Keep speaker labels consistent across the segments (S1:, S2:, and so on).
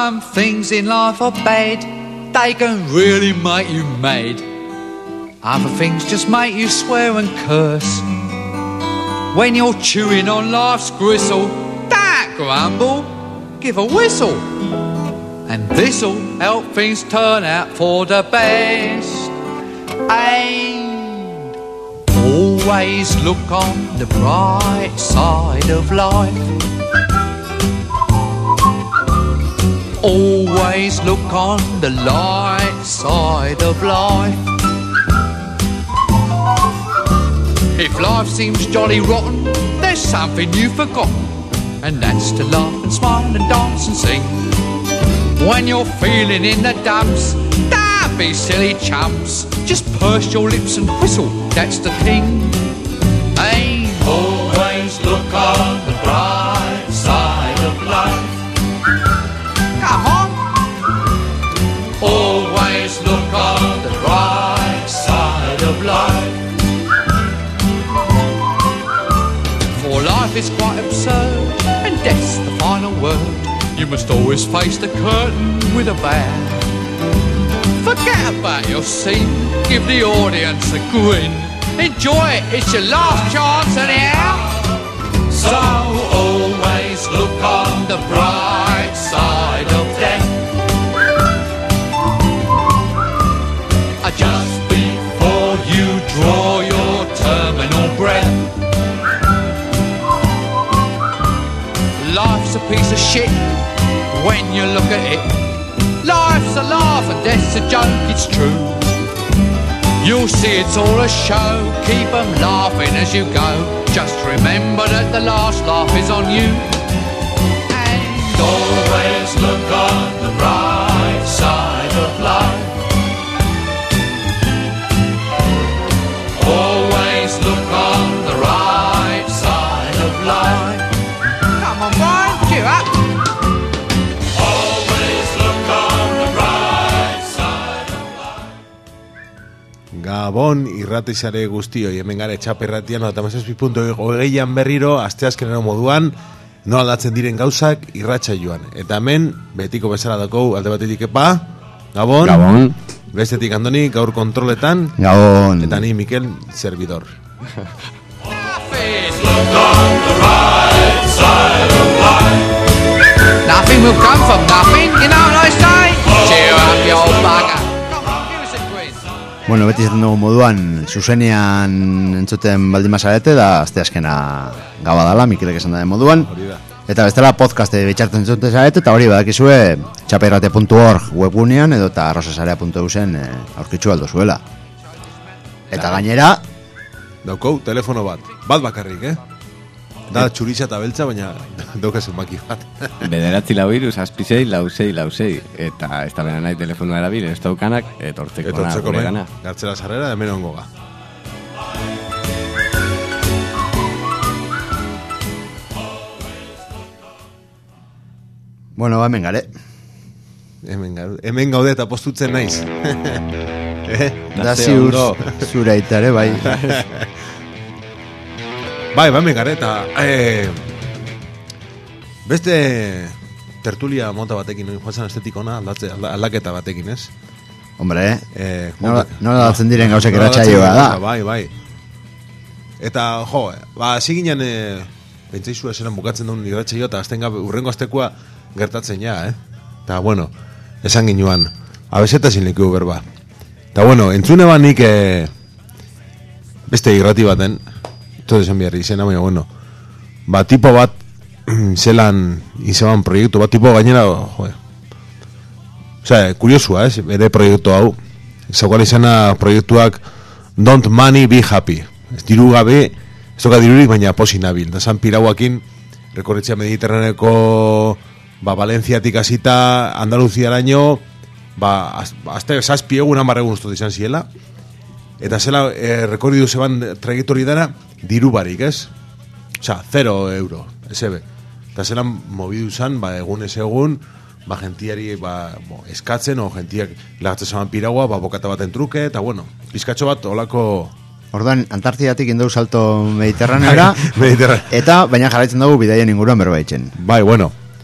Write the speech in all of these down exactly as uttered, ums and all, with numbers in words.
S1: Some things in life are bad, they can really make you mad. Other things just make you swear and curse. When you're chewing on life's gristle, don't grumble, give a whistle. And this'll help things turn out for the best. And always look on the bright side of life. Always look on the light side of life. If life seems jolly rotten, there's something you've forgotten, and that's to laugh and smile and dance and sing. When you're feeling in the dumps, don't be silly chumps, just purse your lips and whistle, that's the thing. Hey, always look on the bright side of life. Come on. Always look on the bright side of life. For life is quite absurd, and death's the final word. You must always face the curtain with a bow. Forget about your scene, give the audience a grin. Enjoy it, it's your last chance anyhow. So always look on the bright side of death. Just before you draw your terminal breath. Life's a piece of shit when you look at it. Life's a laugh and death's a joke, it's true. You'll see it's all a show, keep them laughing as you go. Just remember that the last laugh is on you. And always look on the bright side of life. Always look on the right side of life. Come on, Brian, cheer up. Always look on the right side of life.
S2: Gabon irratizare guztioi, hemen gara etxaperratian, eta mazazpi puntu hogeian berriro, asteazkenero moduan, no aldatzen diren gauzak irratxa joan. Eta hemen, betiko bezala dako, alde batetik epa, Gabon.
S3: Gabon.
S2: Bestetik Andoni, gaur kontroletan.
S3: Gabon.
S2: Eta ni Mikel, servidor.
S1: Nothing will come from nothing, you know what I say? Cheer up, you old bugger. Come on, give us a quiz.
S3: Bueno, beti izan dugu moduan, zuzenean entzuten baldin mazarete, da asteazkena gaba dala, Mikelek esan da moduan. Eta bestela podcaste betxartzen zuten zarete, eta hori badakizue txaperrate puntu org webgunean edo eta arrozasarea puntu eu zen e, aurkitzu aldo zuela. Eta gainera
S2: daukou telefono bat, bat bakarrik, eh? Da txuritza eta beltza, baina daukazen maki bat.
S4: Bederatzi lau iru, zazpisei, lausei, lausei. Eta ez da bera nahi telefonoa erabil, ez daukanak, etortzeko na, gure gana.
S2: Gartzela sarrera, hemen ongo ga.
S3: Bueno, hemen gare.
S2: Hemen, hemen gaude eta postutzen naiz. eh?
S3: Da ziur zura itare, bai.
S2: Bai, hemen gare eta eh, beste tertulia mota batekin joan estetikona aldatze, aldaketa batekin, ez?
S3: Hombre,
S2: eh,
S3: nola aldatzen diren gauzak eratxaioa da.
S2: Bai, bai. Eta, jo, ba, ziginen eh, pentsaizu eseran bukatzen duen irratxaio eta azten gabe urrengo aztekoa gertatzen ja, eh? Eta, bueno, esan ginuan, abezeta zin leku berba. Eta, bueno, entzune ba nik eh, beste irrati baten, todo esan biharri izena, baina, bueno, ba, tipo bat zelan izaban proiektu bat, tipo gainera, joe, osea, kuriosua, ez, bere proiektu hau, zaukal izana proiektuak Don't Money Be Happy, ez diru gabe, ez toka dirurik, baina posi nabil, da zan pirauakin, rekorritzea mediterraneko, ba, Valentziatik hasita Andaluziaraino, ba, azte zazpi egun hamar egun ustu izan ziela, eta zela e, rekorridu zeban trajektori dara diru barik, ez? Osea, zero euro, esebe. Eta zelan mobidu zan, ba, egun ez egun, ba, gentiari ba, bo, eskatzen, o gentiak lagatzen zeban piragua, ba, bokata baten truke, eta bueno, pizkatxo bat olako...
S3: Orduan, Antartidatik indau salto mediterraneora,
S2: Mediterrane.
S3: eta baina jarraitzen dugu bidaien inguruan berbaitzen.
S2: Bai, bueno,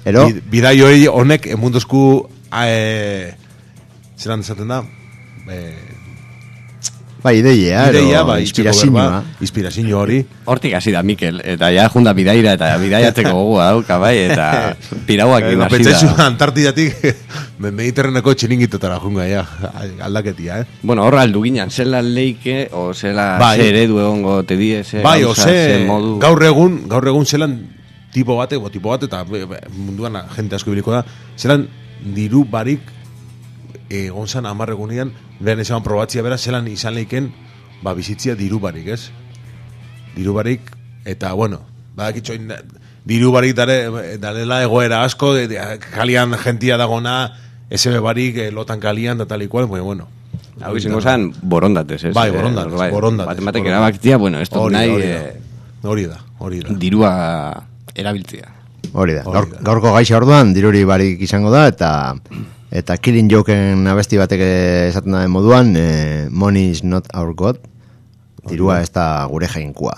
S3: Ero?
S2: Bi- Bidai hori honek emunduzku e, zelan esaten da? E,
S3: Bai, ideia,
S2: ideia,
S3: ero,
S2: bai,
S3: inspirazioa.
S2: Inspirazio hori.
S4: Hortik hasi da Mikel, eta ja junda bidaira eta bidaiatzeko gogoa dauka, bai, eta pirauak
S2: Eh,
S4: hasi
S2: Pentsaizu
S4: da.
S2: Antartidatik Mediterraneko txiringitotara junga, ja, aldaketia, eh?
S4: Bueno, horra aldu ginen, zela leike, o zela
S2: Bai.
S4: ze eredu egongo te die, ze
S2: Bai,
S4: gauza,
S2: ose,
S4: ze modu.
S2: gaur egun, gaur egun zelan tipo bate, bo, tipo bate, eta be, be, munduan jente asko ibiliko da, zelan diru barik egon zan hamar egunean, lehen esan probatzia bera, zelan izan leiken, ba, bizitzia diru barik, ez? Diru barik, eta, bueno, badakitxo, diru barik dare, darela egoera asko, de, de, kalian jentia dagona, S B barik, eh, lotan kalian, da tal y cual, pues, bueno.
S4: Hau izango zan, borondatez, ez?
S2: Bai,
S4: Eh,
S2: borondatez,
S4: bai,
S2: borondatez,
S4: Matematik
S2: borondatez.
S4: erabaktia, bueno, ez dut
S2: Hori da,
S4: nahi
S2: hori da.
S4: eh,
S2: Hori da, hori da.
S4: dirua erabiltzea.
S3: Hori da,
S2: Hori
S3: gaur,
S2: da.
S3: gaurko gaixa orduan diruri barik izango da, eta eta Killing Joken abesti batek esaten da moduan, eh, money is not our god, dirua ez da gure jainkua.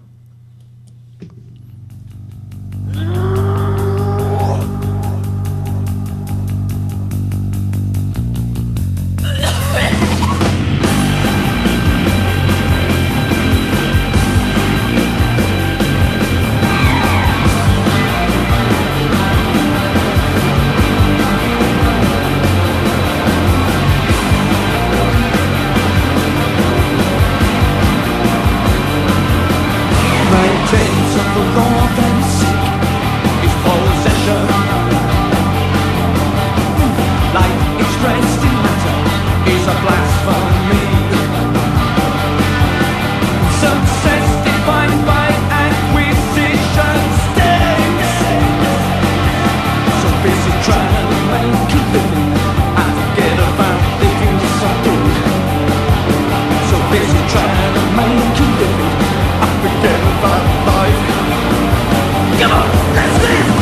S5: Maintains of the Lord and sick is possession. Life expressed in matter is a blasphemy. Success defined by acquisition stinks. So busy trying to make a living, I forget about living something. So busy trying to make a living, I forget about life. Come on, let's live!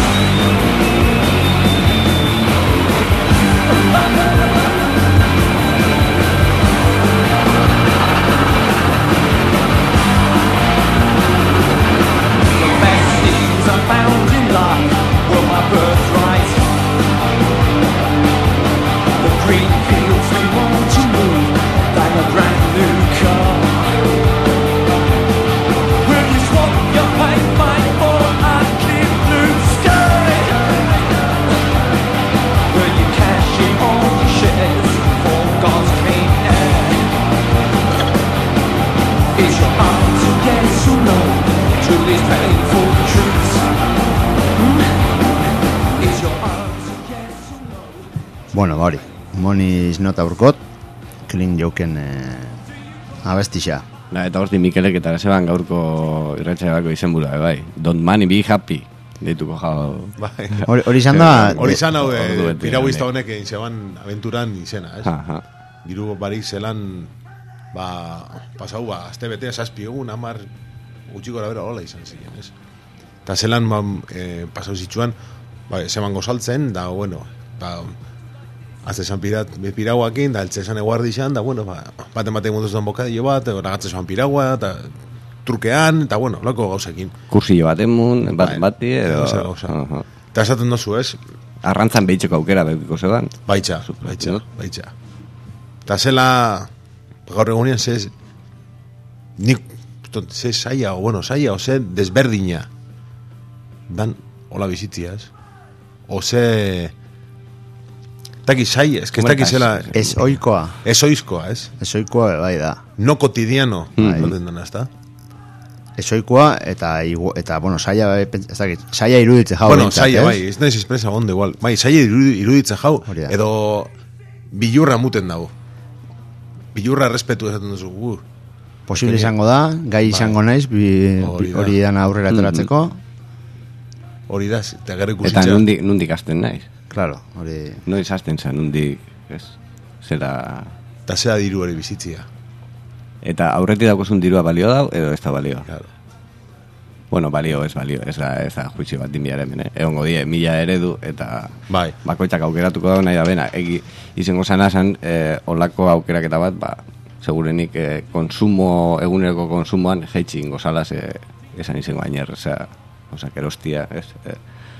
S5: The best things I found in life were my birthright. The green fields we want to move like a brand new car. Will you swap your white fight for a clear blue sky? Will you cash in all your shares for God's clean air? Is your answer yes or no to these painful truths? Hmm? Is your answer yes or no?
S3: Bueno, hori, money is not our god, Killing Joken eh, abestixa.
S4: Na, eta horti Mikelek eta zeban gaurko irratsaioako izenburua, bai. Don't money be happy. Deituko jau.
S2: Bai.
S3: Hori hori izan da,
S2: Hori izan hau,
S4: Ordu
S2: eh,
S4: bete,
S2: piragüista
S4: bai.
S2: honek egin zeban aventuran izena, ez?
S4: Aha.
S2: Diru barik zelan, ba, pasau, ba, azte bete, zazpi egun, amar, gutxi gora bera hola izan ziren, ez? Eta zelan, ba, eh, pasau zitsuan, ba, zeman gozaltzen, da, bueno, da, azte esan pirat, pirauakin, da, eltze esan eguardi izan, da, bueno, ba, baten baten mundu zuen bokadillo bat, ragatze esan piragua, eta trukean, eta, bueno, loko gauzekin.
S4: Kursillo bat emun, bat
S2: Bai,
S4: bati, edo...
S2: edozer gauza.
S4: Aha.
S2: Eta esaten dozu, ez?
S4: Arrantzan behitzeko aukera beukiko zeban.
S2: Baitza, baitza, baitza. Eta zela, gaur egunean, ze, nik, ze saia, o, bueno, saia, o ze desberdina, dan, hola bizitzia, ez? O ze, taki sai, ez que ez taki zela,
S3: ez oikoa,
S2: ez oizkoa, ez?
S3: ez oikoa bai da.
S2: No cotidiano,
S3: Bai.
S2: mm dena, ez da?
S3: Ez oikoa eta, igu, eta bueno, saia, ez dakit, saia iruditze jau.
S2: Bueno,
S3: behintzat,
S2: saia,
S3: ez?
S2: bai, ez naiz espresa ondo igual. Bai, saia irudi- iruditze jau,
S3: Hori da.
S2: edo bilurra muten dago. Bilurra respetu esaten duzu, uh,
S3: Posible izango da, gai izango naiz, bi,
S2: Hori
S3: bi-
S2: da.
S3: hori dana aurrera ateratzeko.
S2: hori da, eta gero
S4: Eta
S2: ikusitza.
S4: nundik, nundik hasten naiz.
S3: Claro, hori...
S4: Noiz hasten zen, nundik, ez? Zera...
S2: Eta zera diru hori bizitzia.
S4: Eta aurretik daukazun dirua balio dau, edo ez da balio?
S2: Claro.
S4: Bueno, balio, ez balio, ez da, ez da juizio bat din hemen, eh? Egongo die, mila eredu, eta
S2: Bai.
S4: bakoitzak aukeratuko da nahi da bena. Egi, izango zana zan, eh, olako aukeraketa bat, ba, segurenik eh, konsumo, eguneroko konsumoan, jeitxin gozala, ze, esan izango ainer, osea, osea, kerostia, ez? Eh,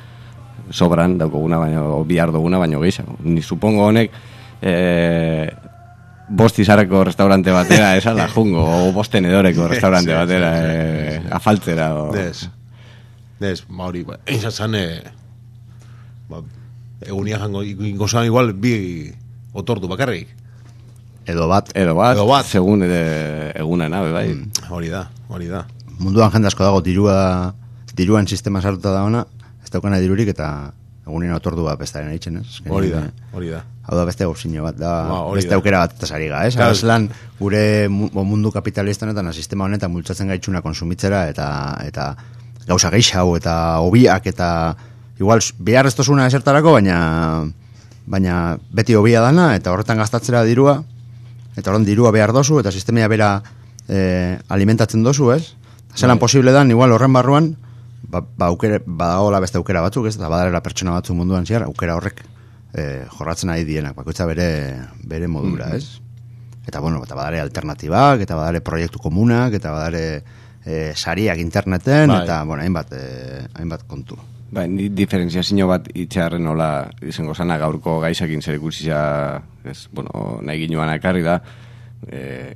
S4: sobran daukoguna, baino, bihar duguna, baino gehiago. Ni supongo honek, eh, bost izarreko restaurante batera, esala, jungo, o bost tenedoreko restaurante batera, eh, afaltzera, o...
S2: Des, des, ma hori, ba, izan zan, eh, ba, egunia jango, ingo zan igual, bi otordu bakarrik.
S3: Edo bat.
S4: Edo bat,
S2: Edo bat.
S4: segun ere, eguna nabe, bai.
S2: Hori da, hori da.
S3: Munduan jende asko dago dirua, diruan sistema sartuta da ona, ez daukana dirurik eta egunien otordu bat bestaren eitzen, ez? Azkenean,
S2: Hori da,
S3: eh,
S2: hori da.
S3: Hau da beste gauzinho bat, da
S2: Ba, hori
S3: beste
S2: da.
S3: aukera bat eta sariga, ez?
S2: Claro.
S3: Azlan, gure mu- mundu kapitalista honetan, sistema honetan multzatzen gaitxuna konsumitzera eta eta gauza gehiago eta hobiak eta igual behar ez tozuna esertarako, baina baina beti hobia dana eta horretan gastatzera dirua eta horren dirua behar dozu eta sistemia bera eh, alimentatzen dozu, ez? Zelan posible dan, igual horren barruan ba, ba aukera, badagoela beste aukera batzuk, ez? Eta badarela pertsona batzuk munduan ziar, aukera horrek eh, jorratzen ari dienak, bakoitza bere, bere modura, ez? Eta bueno, eta badare alternatibak, eta badare proiektu komunak, eta badare eh, sariak interneten,
S2: Bai.
S3: eta bueno, hainbat, eh, hainbat kontu.
S4: Bai, ni diferentziazio bat itxearren nola izango zana gaurko gaizakin zer ikusizia, ez, bueno, nahi ginoan ekarri da, eh,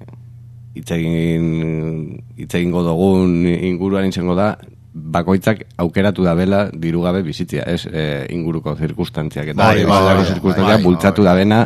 S4: itzegin itzegingo dugun inguruan izango da, bakoitzak aukeratu da bela diru gabe bizitzia, ez, e, inguruko zirkustantziak eta
S2: Bai,
S4: hori
S2: bai,
S4: bezalako
S2: bai,
S4: zirkustantziak
S2: bai,
S4: bultzatu
S2: bai.
S4: da bena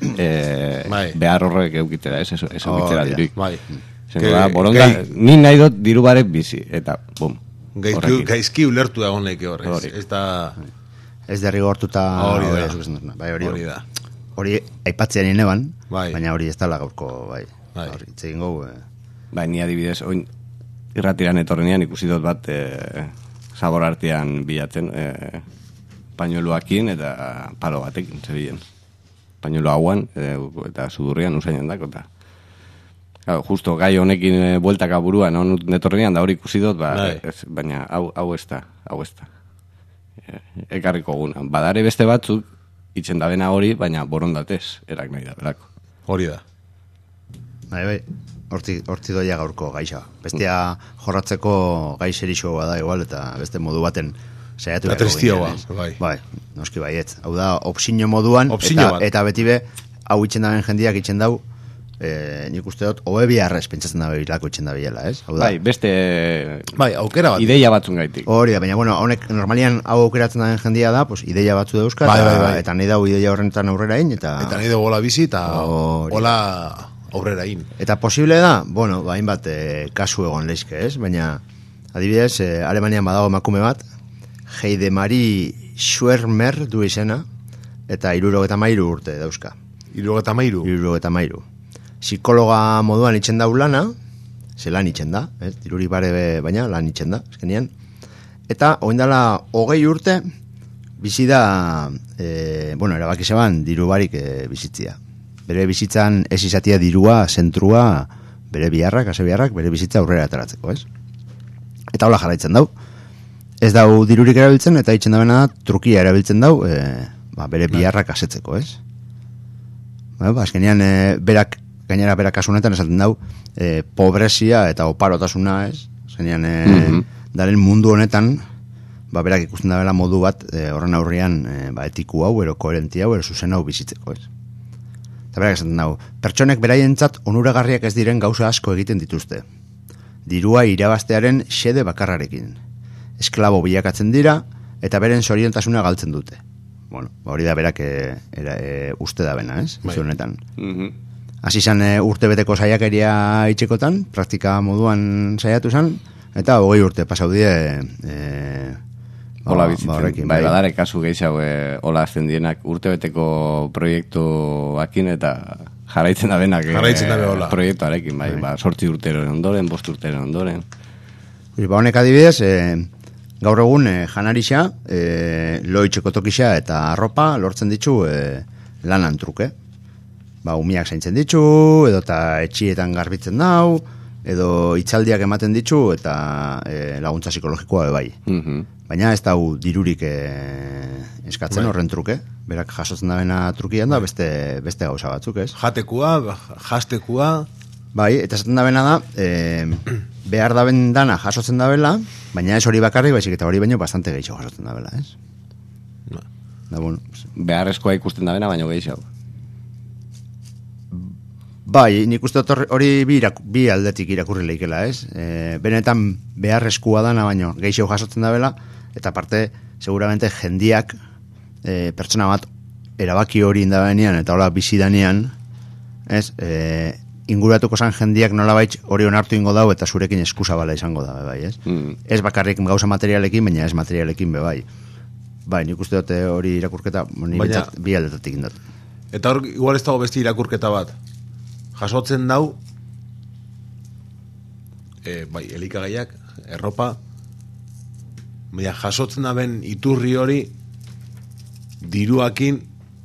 S4: e,
S2: Bai.
S4: behar horrek eukitera, ez, ez, ez eukitzera
S3: Hori da,
S4: diruik.
S2: Bai.
S4: Zengo da, boronda, ni nahi dut diru barek bizi, eta, bum,
S2: Gaizki,
S4: horrekin.
S2: gaizki ulertu da honek horrez.
S4: Hori.
S2: Ez da...
S3: Ez derrigortuta
S2: Hori da.
S3: zuk esan duzuna, bai, hori,
S2: Hori da.
S3: hori aipatzean ineban,
S2: Bai.
S3: baina hori ez dala gaurko, bai,
S2: Bai.
S3: hori, itzegin gau, eh,
S4: Bai, ni adibidez, oin irratiran etorrenean ikusi dut bat e, zabor artean bilatzen e, pañueluakin eta palo batekin zebilen. Pañuelo hauan e, eta sudurrian usainan dako eta claro, justo gai honekin e, bueltaka buruan on netorrenean da hori ikusi dut, ba,
S2: Bai.
S4: ez, baina hau, hau ez da, hau ez da. E, ekarriko guna. Badare beste batzuk itzen da bena hori, baina borondatez, erak nahi da belako.
S2: Hori da.
S3: bai, bai, hortzi, hortzi doia gaurko gaixa. Bestia jorratzeko gai serixoa da igual, eta beste modu baten saiatu
S2: Eta
S3: beharko
S2: tristioa,
S3: ginen, ez?
S2: bai.
S3: Bai, noski baietz. Hau da, opsino moduan,
S2: Opsino
S3: eta,
S2: bat.
S3: eta beti be, hau itxen daben jendiak itxen dau, eh, nik uste dut, hobe biharrez pentsatzen da bilako itxen da bilela, ez? Hau da,
S4: Bai, beste
S2: Bai, aukera bat.
S4: ideia batzun gaitik.
S3: hori da, baina, bueno, honek normalian hau aukeratzen daben jendia da, pues, ideia batzu dauzka,
S2: Bai,
S3: eta,
S2: bai, bai.
S3: eta nahi dau ideia horrenetan aurrera in, eta...
S2: Eta nahi dugu hola bizi eta
S3: Hori.
S2: hola aurrera in.
S3: Eta posible da, bueno, ba, hainbat eh, kasu egon leizke, ez? Baina, adibidez, eh, Alemanian badago emakume bat, Heidemari Schwermer du izena, eta irurogeta mairu urte dauzka.
S2: Irurogeta mairu.
S3: Irurogeta mairu. Psikologa moduan itxen dau lana, ze lan itxen da, ez? Diruri bare be- baina lan itxen da, ezkenian. Eta, oindala, hogei urte, bizi da, eh, bueno, erabaki zeban, diru barik eh, bizitzia. Bere bizitzan ez izatia dirua, zentrua, bere biharrak, ase biharrak, bere bizitza aurrera ateratzeko, ez? Eta hola jarraitzen dau. Ez dau dirurik erabiltzen, eta itxen dabena da, trukia erabiltzen dau, e, ba, bere biharrak asetzeko, ez? Ba, ba, azkenean, e, berak, gainera berak kasunetan esaten dau, e, pobrezia eta oparotasuna, ez? Azkenean, e,
S4: Mhm.
S3: daren mundu honetan, ba, berak ikusten dabela modu bat, e, horren aurrian, e, ba, etiku hau, ero koherentia hau, ero zuzen hau bizitzeko, ez? Eta berak esaten dago, pertsonek beraientzat onuragarriak ez diren gauza asko egiten dituzte. Dirua irabaztearen xede bakarrarekin. Esklabo bilakatzen dira, eta beren zoriontasuna galtzen dute. Bueno, ba, hori da berak e, era, e, uste da bena, ez?
S2: Bai.
S3: Ez honetan.
S4: Mhm.
S3: Hasi zan e, urtebeteko saiakeria itxekotan, praktika moduan saiatu zan, eta hogei urte pasau die... E, ba,
S4: Hola
S3: ba,
S4: bizitzen,
S3: horrekin,
S4: bai, badare kasu gehiago e, hola azten dienak urtebeteko proiektuakin eta jarraitzen da benak e,
S2: Jarraitzen da be hola.
S4: proiektuarekin, bai, ba, sortzi urteroen ondoren, bost urteroen ondoren.
S3: Pues, ba, honek adibidez, e, gaur egun e, janarixa, e, loitxeko tokisa eta arropa lortzen ditu e, lanan truke. Ba, umiak zaintzen ditu, edo eta etxietan garbitzen dau, edo hitzaldiak ematen ditu, eta e, laguntza psikologikoa be bai.
S4: Mhm.
S3: Baina ez dau dirurik e, eskatzen
S2: Bai.
S3: horren truke. Berak jasotzen da bena trukian da, beste, beste gauza batzuk, ez?
S2: Jatekua, jastekua,
S3: Bai, eta esaten da bena da, e, behar da dana jasotzen da bela, baina ez hori bakarrik, baizik eta hori baino bastante gehiago jasotzen da bela, ez? Da, bueno,
S4: beharrezkoa ikusten da bena, baina gehiago.
S3: bai, nik uste dut hori bi, iraku, bi aldetik irakurri leikela, ez? E, benetan beharrezkoa dana, baino gehiago jasotzen da bela, eta aparte, seguramente jendiak e, pertsona bat erabaki hori indabenean, eta hola bizi danean, ez? E, inguratuko zan jendiak nolabait hori onartu ingo dau, eta zurekin eskusa bala izango da, bai, ez? Mm. Ez bakarrik gauza materialekin, baina ez materialekin, be, bai. Bai, nik uste dut hori irakurketa, ni baina, bi aldetatik indat.
S2: Eta hor, igual ez dago beste irakurketa bat. Jasotzen dau, e, bai, elikagaiak, erropa, baina jasotzen daben iturri hori diruakin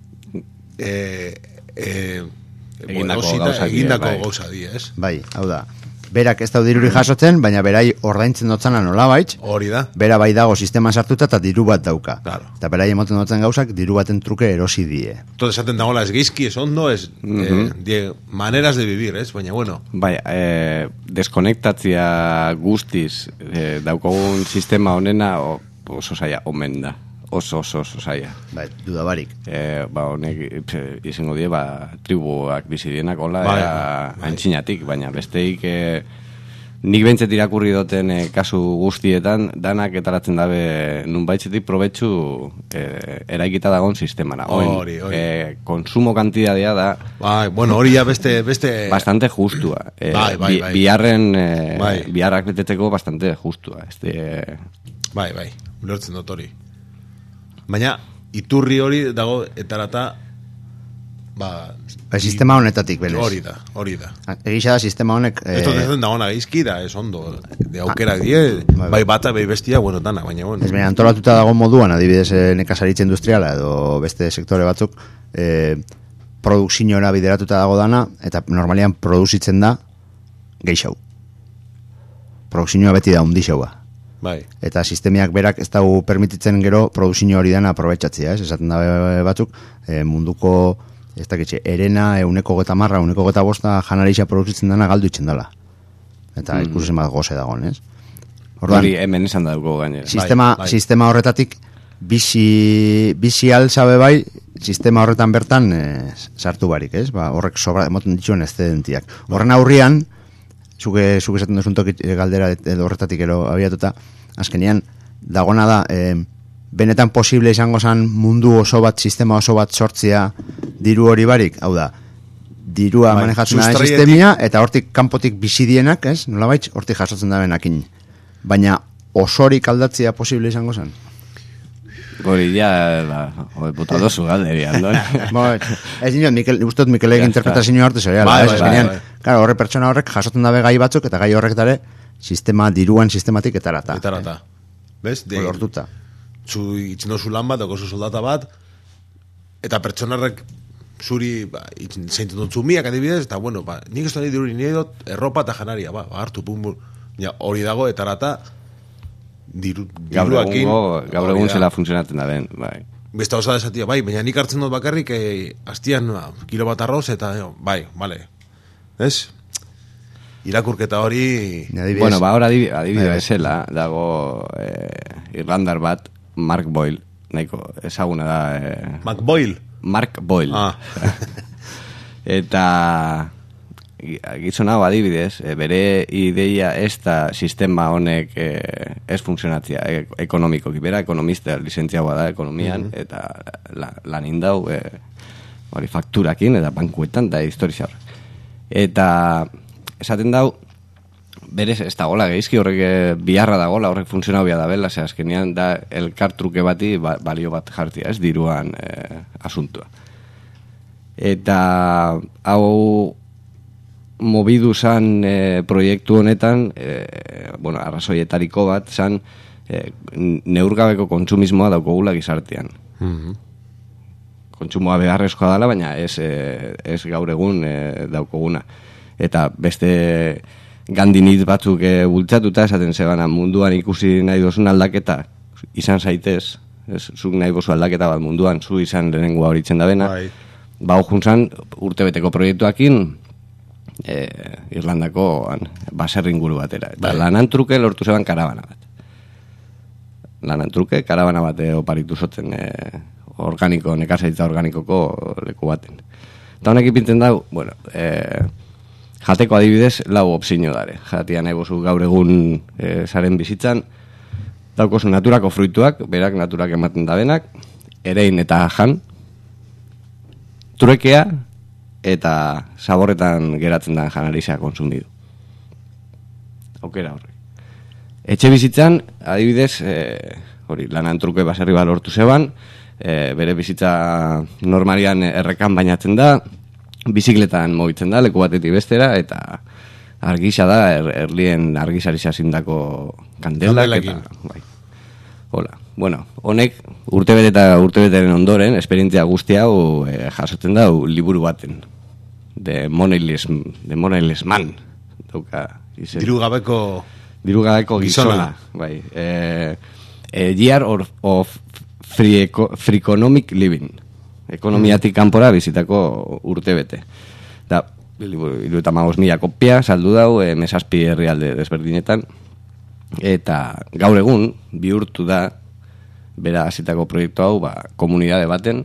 S2: e, e,
S4: egindako gauza die,
S2: egindako
S4: bai.
S2: gauza die, ez?
S3: Bai, hau da. Berak ez dau diruri jasotzen, baina berai ordaintzen dotzana nolabait,
S2: hori da.
S3: bera bai dago sisteman sartuta eta diru bat dauka.
S2: Claro.
S3: Eta berai emoten dotzen gauzak diru baten truke erosi die.
S2: Todo esaten dagoela ez geizki, ez ondo, ez
S4: Mhm.
S2: eh, die, maneras de vivir, ez? Baina, bueno,
S4: Bai, eh, deskonektatzia guztiz eh, daukogun sistema honena o, oso zaila, omen da. Oso, oso, oso zaila.
S3: Bai, dudabarik.
S4: Eh, ba, honek pse, izango die, ba, tribuak bizidienak hola,
S2: Bai,
S4: bai,
S2: bai.
S4: aintzinatik, baina besteik eh, nik behintzet irakurri duten eh, kasu guztietan, danak etaratzen dabe nunbaitzetik probetxu eh, eraikita dagoen sistemana. Oin,
S2: Hori, hori.
S4: Eh, konsumo kantidadea da
S2: bai, bueno, hori ja beste, beste...
S4: bastante justua. Eh,
S2: Bai, bai,
S4: bi-
S2: bai.
S4: Biharren, eh,
S2: Bai.
S4: biharrak beteteko bastante justua. Este, eh,
S2: Bai, bai, ulertzen dut hori. Baina, iturri hori dago etarata, ba...
S3: Bai, sistema honetatik, benez.
S2: Hori da, hori da.
S3: Egisa da sistema honek...
S2: Ez dut ez den dagoena geizki da, ez ondo, de aukera die,
S3: bai.
S2: bai bata, bai bestia, bueno, dana, baina, bueno.
S3: Ez baina antolatuta dago moduan, adibidez eh, nekazaritza industriala edo beste sektore batzuk, eh, produkziñora bideratuta dago dana, eta normalian produzitzen da geixau. Produkziñoa beti da undixaua.
S2: Bai,
S3: Eta sistemiak berak ez dago permititzen gero produziño hori dana aprobetxatzea, ez? Esaten da batzuk, eh, munduko, ez dakitxe, erena, euneko geta marra, euneko geta bosta janarixa produzitzen dana galdu itzen dela. Eta mm. ikusen bat goze dagoen, ez? Orduan,
S4: hori hemen esan dauko gainera.
S3: sistema,
S2: bai.
S3: sistema horretatik bizi, bizi alzabe bai, sistema horretan bertan eh, sartu barik, ez? Ba, horrek sobra, emoten dituen excedentiak. Horren aurrian, zuke, zuke esaten duzun toki eh, galdera edo horretatik ero abiatuta, azkenean, dagona da, eh, benetan posible izango zen mundu oso bat, sistema oso bat sortzea diru hori barik, hau da, dirua
S2: Bai,
S3: manejatzen da
S2: sustraietik-
S3: sistemia, eta hortik kanpotik bizidienak, ez? Nolabait, hortik jasotzen da benakin. Baina osorik aldatzea posible izango zen.
S4: Hori ja, ba, hori puta dozu galderian, no?
S3: Ba, ez dinot, Mikel, ustot Mikelek
S4: Ya está.
S3: interpretazio hartu zereala,
S2: Bai,
S3: ez?
S2: bai,
S3: Azkenean,
S2: bai, bai.
S3: claro, horre pertsona horrek jasotzen dabe gai batzuk, eta gai horrek dare, sistema, diruan sistematik etarata.
S2: etarata. Bez? De,
S3: Hori lortuta.
S2: zu itxino zu lan bat, okozu soldata bat, eta pertsonarrek zuri, ba, itxin- zeintzen dut zumiak adibidez, eta bueno, ba, nik ez dut diruri nire dut erropa eta janaria, ba, ba hartu, pum, pum. Ja, hori dago etarata diru,
S4: Gaur
S2: diruakin.
S4: egungo, gaur
S2: hori
S4: egun
S2: da.
S4: zela funtzionatzen da ben, bai.
S2: Beste osa desatia, bai, baina nik hartzen dut bakarrik, eh, astian, ba, kilo bat arroz, eta, jo, bai, bale. Ez? Irakurketa hori...
S3: Ni adibidez,
S4: Bueno, ba, hor adibide, adibide
S3: Bai, bai.
S4: bezala, dago eh, Irlandar bat, Mark Boyle, nahiko ezaguna da... Eh,
S2: McBoyle.
S4: Mark Boyle.
S2: Ah.
S4: Eta gi- gizon hau adibidez, eh, bere ideia ez da sistema honek eh, ez funtzionatzea e ekonomikoki, bera ekonomista lizentziagoa da ekonomian, eta la, lan indau eh, hori fakturakin eta bankuetan eta historia horrek. Eta esaten dau, berez ez dagoela geizki horrek eh, biharra dagoela horrek funtzionau bia da bela, ze azkenean da elkartruke bati ba, balio bat jartia, ez diruan eh, asuntua. Eta hau mobidu zan e, proiektu honetan, e, bueno, arrazoietariko bat zan e, neurgabeko kontsumismoa daukogula gizartean. Kontsumoa beharrezkoa dela, baina ez, e, ez gaur egun e, daukoguna. Eta beste gandinit batzuk e, bultzatuta esaten zegana munduan ikusi nahi dozun aldaketa izan zaitez, ez, zuk nahi bozu aldaketa bat munduan, zu izan lehenengoa horitzen da bena,
S2: Bai.
S4: ba, juntzan urtebeteko proiektuakin e, Irlandako an, baserri inguru batera. Eta
S2: Bai.
S4: lanan truke lortu zeban karabana bat. Lanan truke, karabana bat e, oparitu zoten e, organiko, nekazaritza organikoko leku baten. Eta honek ipintzen dau, bueno, e, jateko adibidez, lau opzio dare. Jatia nahi bozu gaur egun e, zaren bizitzan, daukozu naturako fruituak, berak naturak ematen dabenak, erein eta jan, truekea eta saborretan geratzen da janarizea konsumidu. Aukera horrek. Etxe bizitzan, adibidez, e, hori, lanan truke baserri bat lortu zeban, e, bere bizitza normalian errekan bainatzen da, bizikletan mobitzen da, leku batetik bestera, eta argisa da, er, erlien argisarisa zindako kandelak, eta, bai. Hola. Bueno, honek urtebete eta urtebeteren ondoren, esperientzia guzti hau e, jasotzen da liburu baten. De Moneyless, de Moneyless Man. Dauka, izen. Dirugabeko... Dirugabeko gizona. Bai. E, e, year of, of free, eco, free economic living. Ekonomiatik kanpora bizitako urtebete. Da, hiru eta hamabost mila kopia, saldu dau, e, mesazpi herrialde desberdinetan. Eta gaur egun, bihurtu da, bera hasitako proiektu hau, ba, komunidade baten,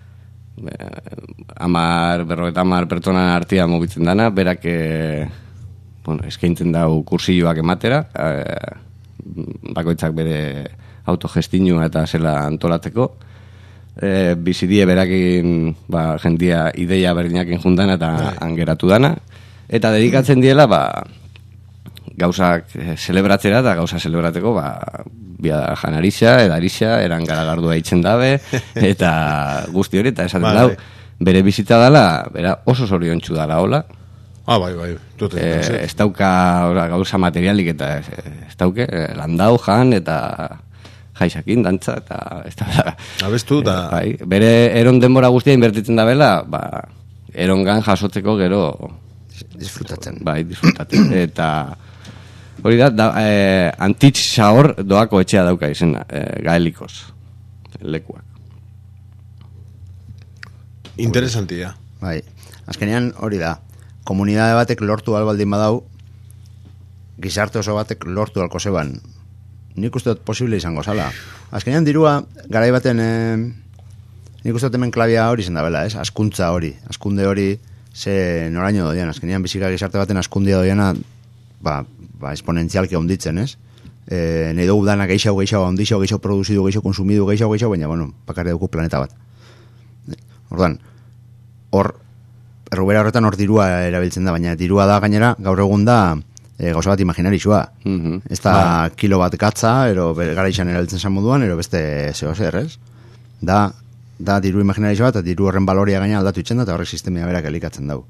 S4: amar, berrogeita amar pertsonan artia mobitzen dana, berak e, bueno, eskaintzen dau kursilloak ematera, e, bakoitzak bere autogestinua eta zela antolatzeko, e, bizidie berakin ba, jendia ideia berdinak injundan eta angeratu dana, eta dedikatzen diela ba, gauzak celebratzera eta gauza celebrateko ba, bia janarixa, edarixa, eran garagardua itzen dabe, eta guzti hori, eta esaten vale. Dau, bere bizitza dala, bera oso zoriontsu dala, hola.
S2: Ah, bai, bai.
S4: E, ez dauka ora, gauza materialik, eta ez, ez dauke, landau, jan, eta jaisakin, dantza, eta ez da...
S2: Abestu, eta...
S4: E, bai, bere eron denbora guztia inbertitzen da bela, ba, erongan jasotzeko gero...
S3: Disfrutatzen.
S4: Bai, disfrutatzen. Eta... Hori da, da eh, Antitz Saor doako etxea dauka izena, eh, gaelikoz, lekuak.
S2: Interesantia.
S3: Bai, azkenean hori da, komunidade batek lortu albaldin badau, gizarte oso batek lortu alko zeban. Nik uste dut posible izango zala. Azkenean dirua, garai baten, eh, nik uste dut hemen klabia hori zen da bela, ez? Askuntza hori, askunde hori, ze noraino doian, azkenean bizika gizarte baten askundia doiana, ba, ba, esponentzialki onditzen, ez? E, nahi dugu dana geixau, geixau, ondixau, geixau produzidu, geixau konsumidu, geixau, geixau, baina, bueno, bakarri dugu planeta bat. Orduan, hor, errubera horretan hor dirua erabiltzen da, baina dirua da gainera, gaur egun da, e, gauza bat imaginarixua. Mm-hmm. Ez da ba. Kilo bat gatza, ero gara izan erabiltzen zan moduan, ero beste zeo zer, ez? Da, da diru imaginarixua bat, eta diru horren baloria gaina aldatu itzen da, eta horrek sistemia berak elikatzen dau.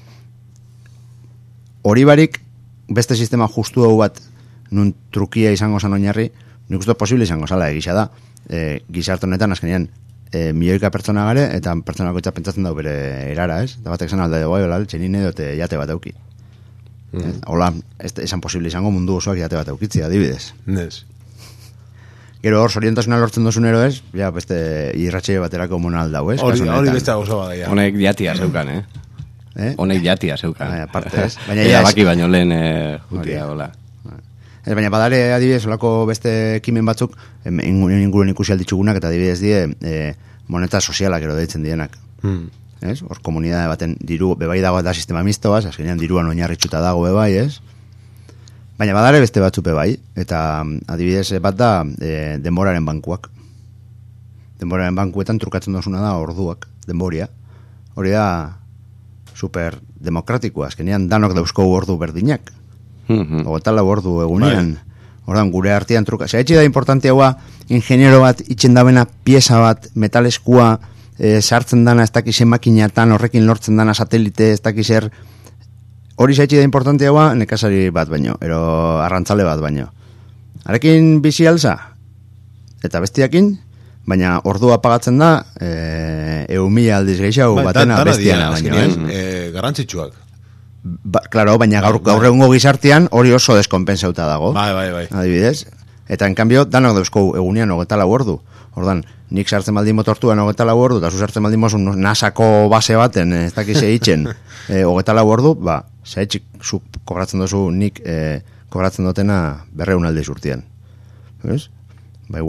S3: Hori barik, beste sistema justu hau bat nun trukia izango zan oinarri, nik uste posible izango zala egisa da. E, gizarte honetan azkenean e, milioika pertsona gare, eta pertsonako itza pentsatzen dau bere erara, ez? Da batek zan alde dugu, hola, txenine dote jate bat auki. Mm. Hola, ez, esan posible izango mundu osoak jate bat aukitzi, adibidez.
S2: Nes.
S3: Gero hor, sorientasuna lortzen dozunero, ez? Ja, beste irratxe baterako mona aldau, ez?
S2: Hori, hori beste gauza bada,
S4: honek jatia zeukan, eh?
S3: Eh?
S4: Honek jatia zeukan.
S3: Baina, parte ez.
S4: Baina ja baki baino lehen eh, jutia, hola.
S3: Ez, baina badare adibidez, olako beste ekimen batzuk, inguruan ikusi alditzugunak, eta adibidez die, eh, moneta sozialak ero deitzen dienak. Hmm. Ez? Hor, komunidade baten diru, bebai dago da sistema mistoaz, azkenean diruan oinarritxuta dago bebai, ez? Baina badare beste batzuk bebai, eta adibidez bat da e, denboraren bankuak. Denboraren bankuetan trukatzen dozuna da orduak, denboria. Hori da super demokratikoa, azkenean danok dauzko ordu berdinak. Mm-hmm. Ogotala ordu egunean. Ordan gure artean truka. Zaitxe da importante haua, ingeniero bat itxen dabena pieza bat, metaleskua e, sartzen dana, ez dakiz makinatan, horrekin lortzen dana satelite, ez dakiz er... Hori zaitxe da importante haua, nekazari bat baino, ero arrantzale bat baino. Arekin bizi alza, eta bestiakin, baina ordua pagatzen da, e, eun mila aldiz gehiago ba, batena da, bestiana baino.
S2: Eh? E, garantzitsuak.
S3: Ba, claro, baina gaur, gaur egungo gizartean hori oso deskonpensauta dago.
S2: Bai, bai, bai.
S3: Adibidez. Eta en cambio, danok dauzko egunean hogeta lau ordu. Ordan, nik sartzen baldin motortuan hogeta lau ordu, eta zu sartzen baldin mozun nasako base baten, ez dakize itxen, e, hogeta lau ordu, ba, zaitxik zu kobratzen dozu nik e, kobratzen dutena berreun aldiz urtean. Ez? Ba, igual,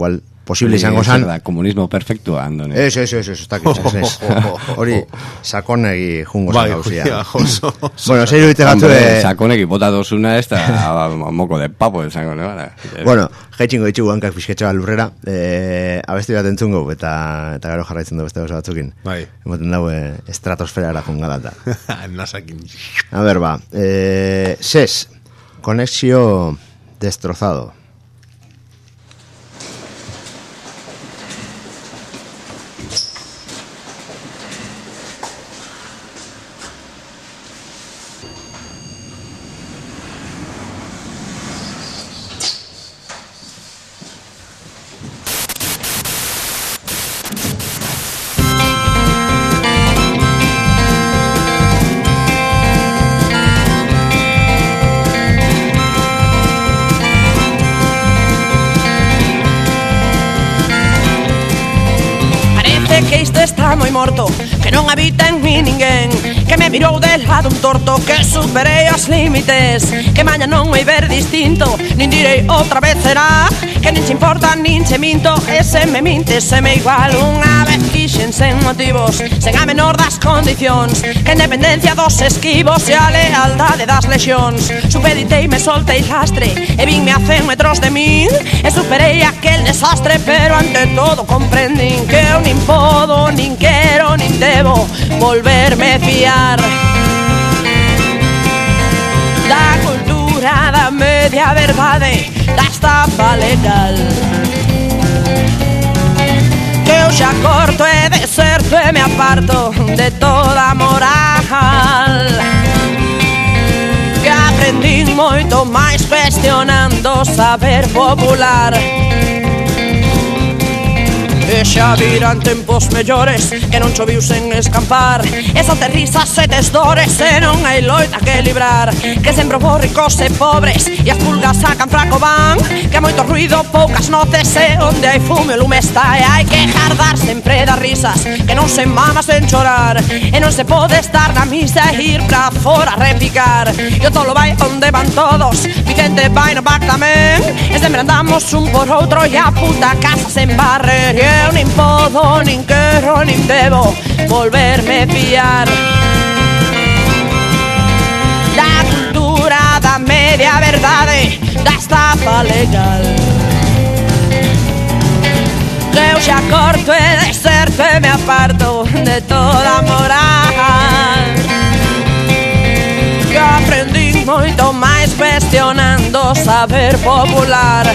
S3: posible izango
S4: Zer
S3: zan.
S4: da, komunismo perfektua, Andoni.
S3: Ez, ez, ez, ez, ez, ez, hori sakonegi jungo
S2: Bai,
S3: zan gauzia.
S2: ja, oso, oso.
S3: Bueno, zeiru ite gatu
S4: Hombre,
S3: de...
S4: sakoneki bota dozuna ez da moco de papo, esango nebara.
S3: Bueno, jaitxingo ditxugu hankak pixketxo bat lurrera, eh, abesti bat entzungo, eta, eta gero jarraitzen du beste gauza batzukin.
S2: Bai.
S3: Emoten daue estratosferara jungalata.
S2: Nasakin.
S3: A ver, va. Eh, Ses, Conexio Destrozado.
S6: Que isto está moi morto, que non habita en mí ninguén, que me mirou de lado un torto, que superei os límites, que maña non vai ver distinto, nin direi outra vez será, que nin se importa nin se minto, e se me mintes se me igual. Unha vez quixen sen motivos, sen a menor das condicións, que a independencia dos esquivos e a lealdade das lexións. Supeditei, me soltei lastre, e vinme a cen metros de min, e superei aquel desastre, pero ante todo comprendín que eu nin podo, nin quero, nin debo volverme fiar da cultura da media verdade, da estafa legal, que eu xa corto e deserto e me aparto de toda moral, que aprendín moito máis cuestionando o saber popular. E xa virán tempos mellores, que non choviu sen escampar, e só te risas e tes dores, e non hai loita que librar, que sempre vos ricos e pobres, e as pulgas sacan fraco van, que moito ruido, poucas noces, e onde hai fume o lume está, e hai que jardar sempre das risas, que non se mama sen chorar, e non se pode estar na misa e ir pra fora a repicar, e o tolo vai onde van todos, Vicente vai no back tamén, e sempre andamos un por outro, e a puta casa sen barrer, e eu nin podo, nin quero, nin debo volverme fiar da cultura da media verdade, da estafa legal, que eu xa corto e deserto e me aparto de toda moral, que aprendi moito máis cuestionando o saber popular,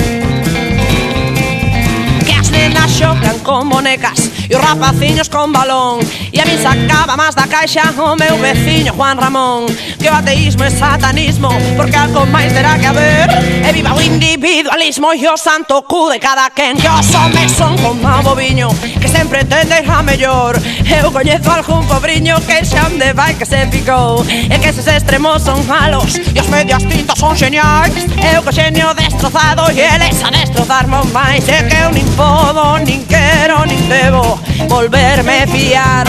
S6: nenas xocan con bonecas e os rapaciños con balón, e a min sacaba máis da caixa o meu veciño Juan Ramón, que o ateísmo é satanismo, porque algo máis terá que haber, e viva o individualismo e o santo cu de cada quen, que os homes son como o boviño, que sempre tende a mellor, eu coñezo algún pobriño que xa onde vai que se picou, e que eses extremos son malos e os medias tintas son xeniais, eu co xenio destrozado e eles a destrozarme máis, e que eu nin podo, nin quero, nin debo volverme fiar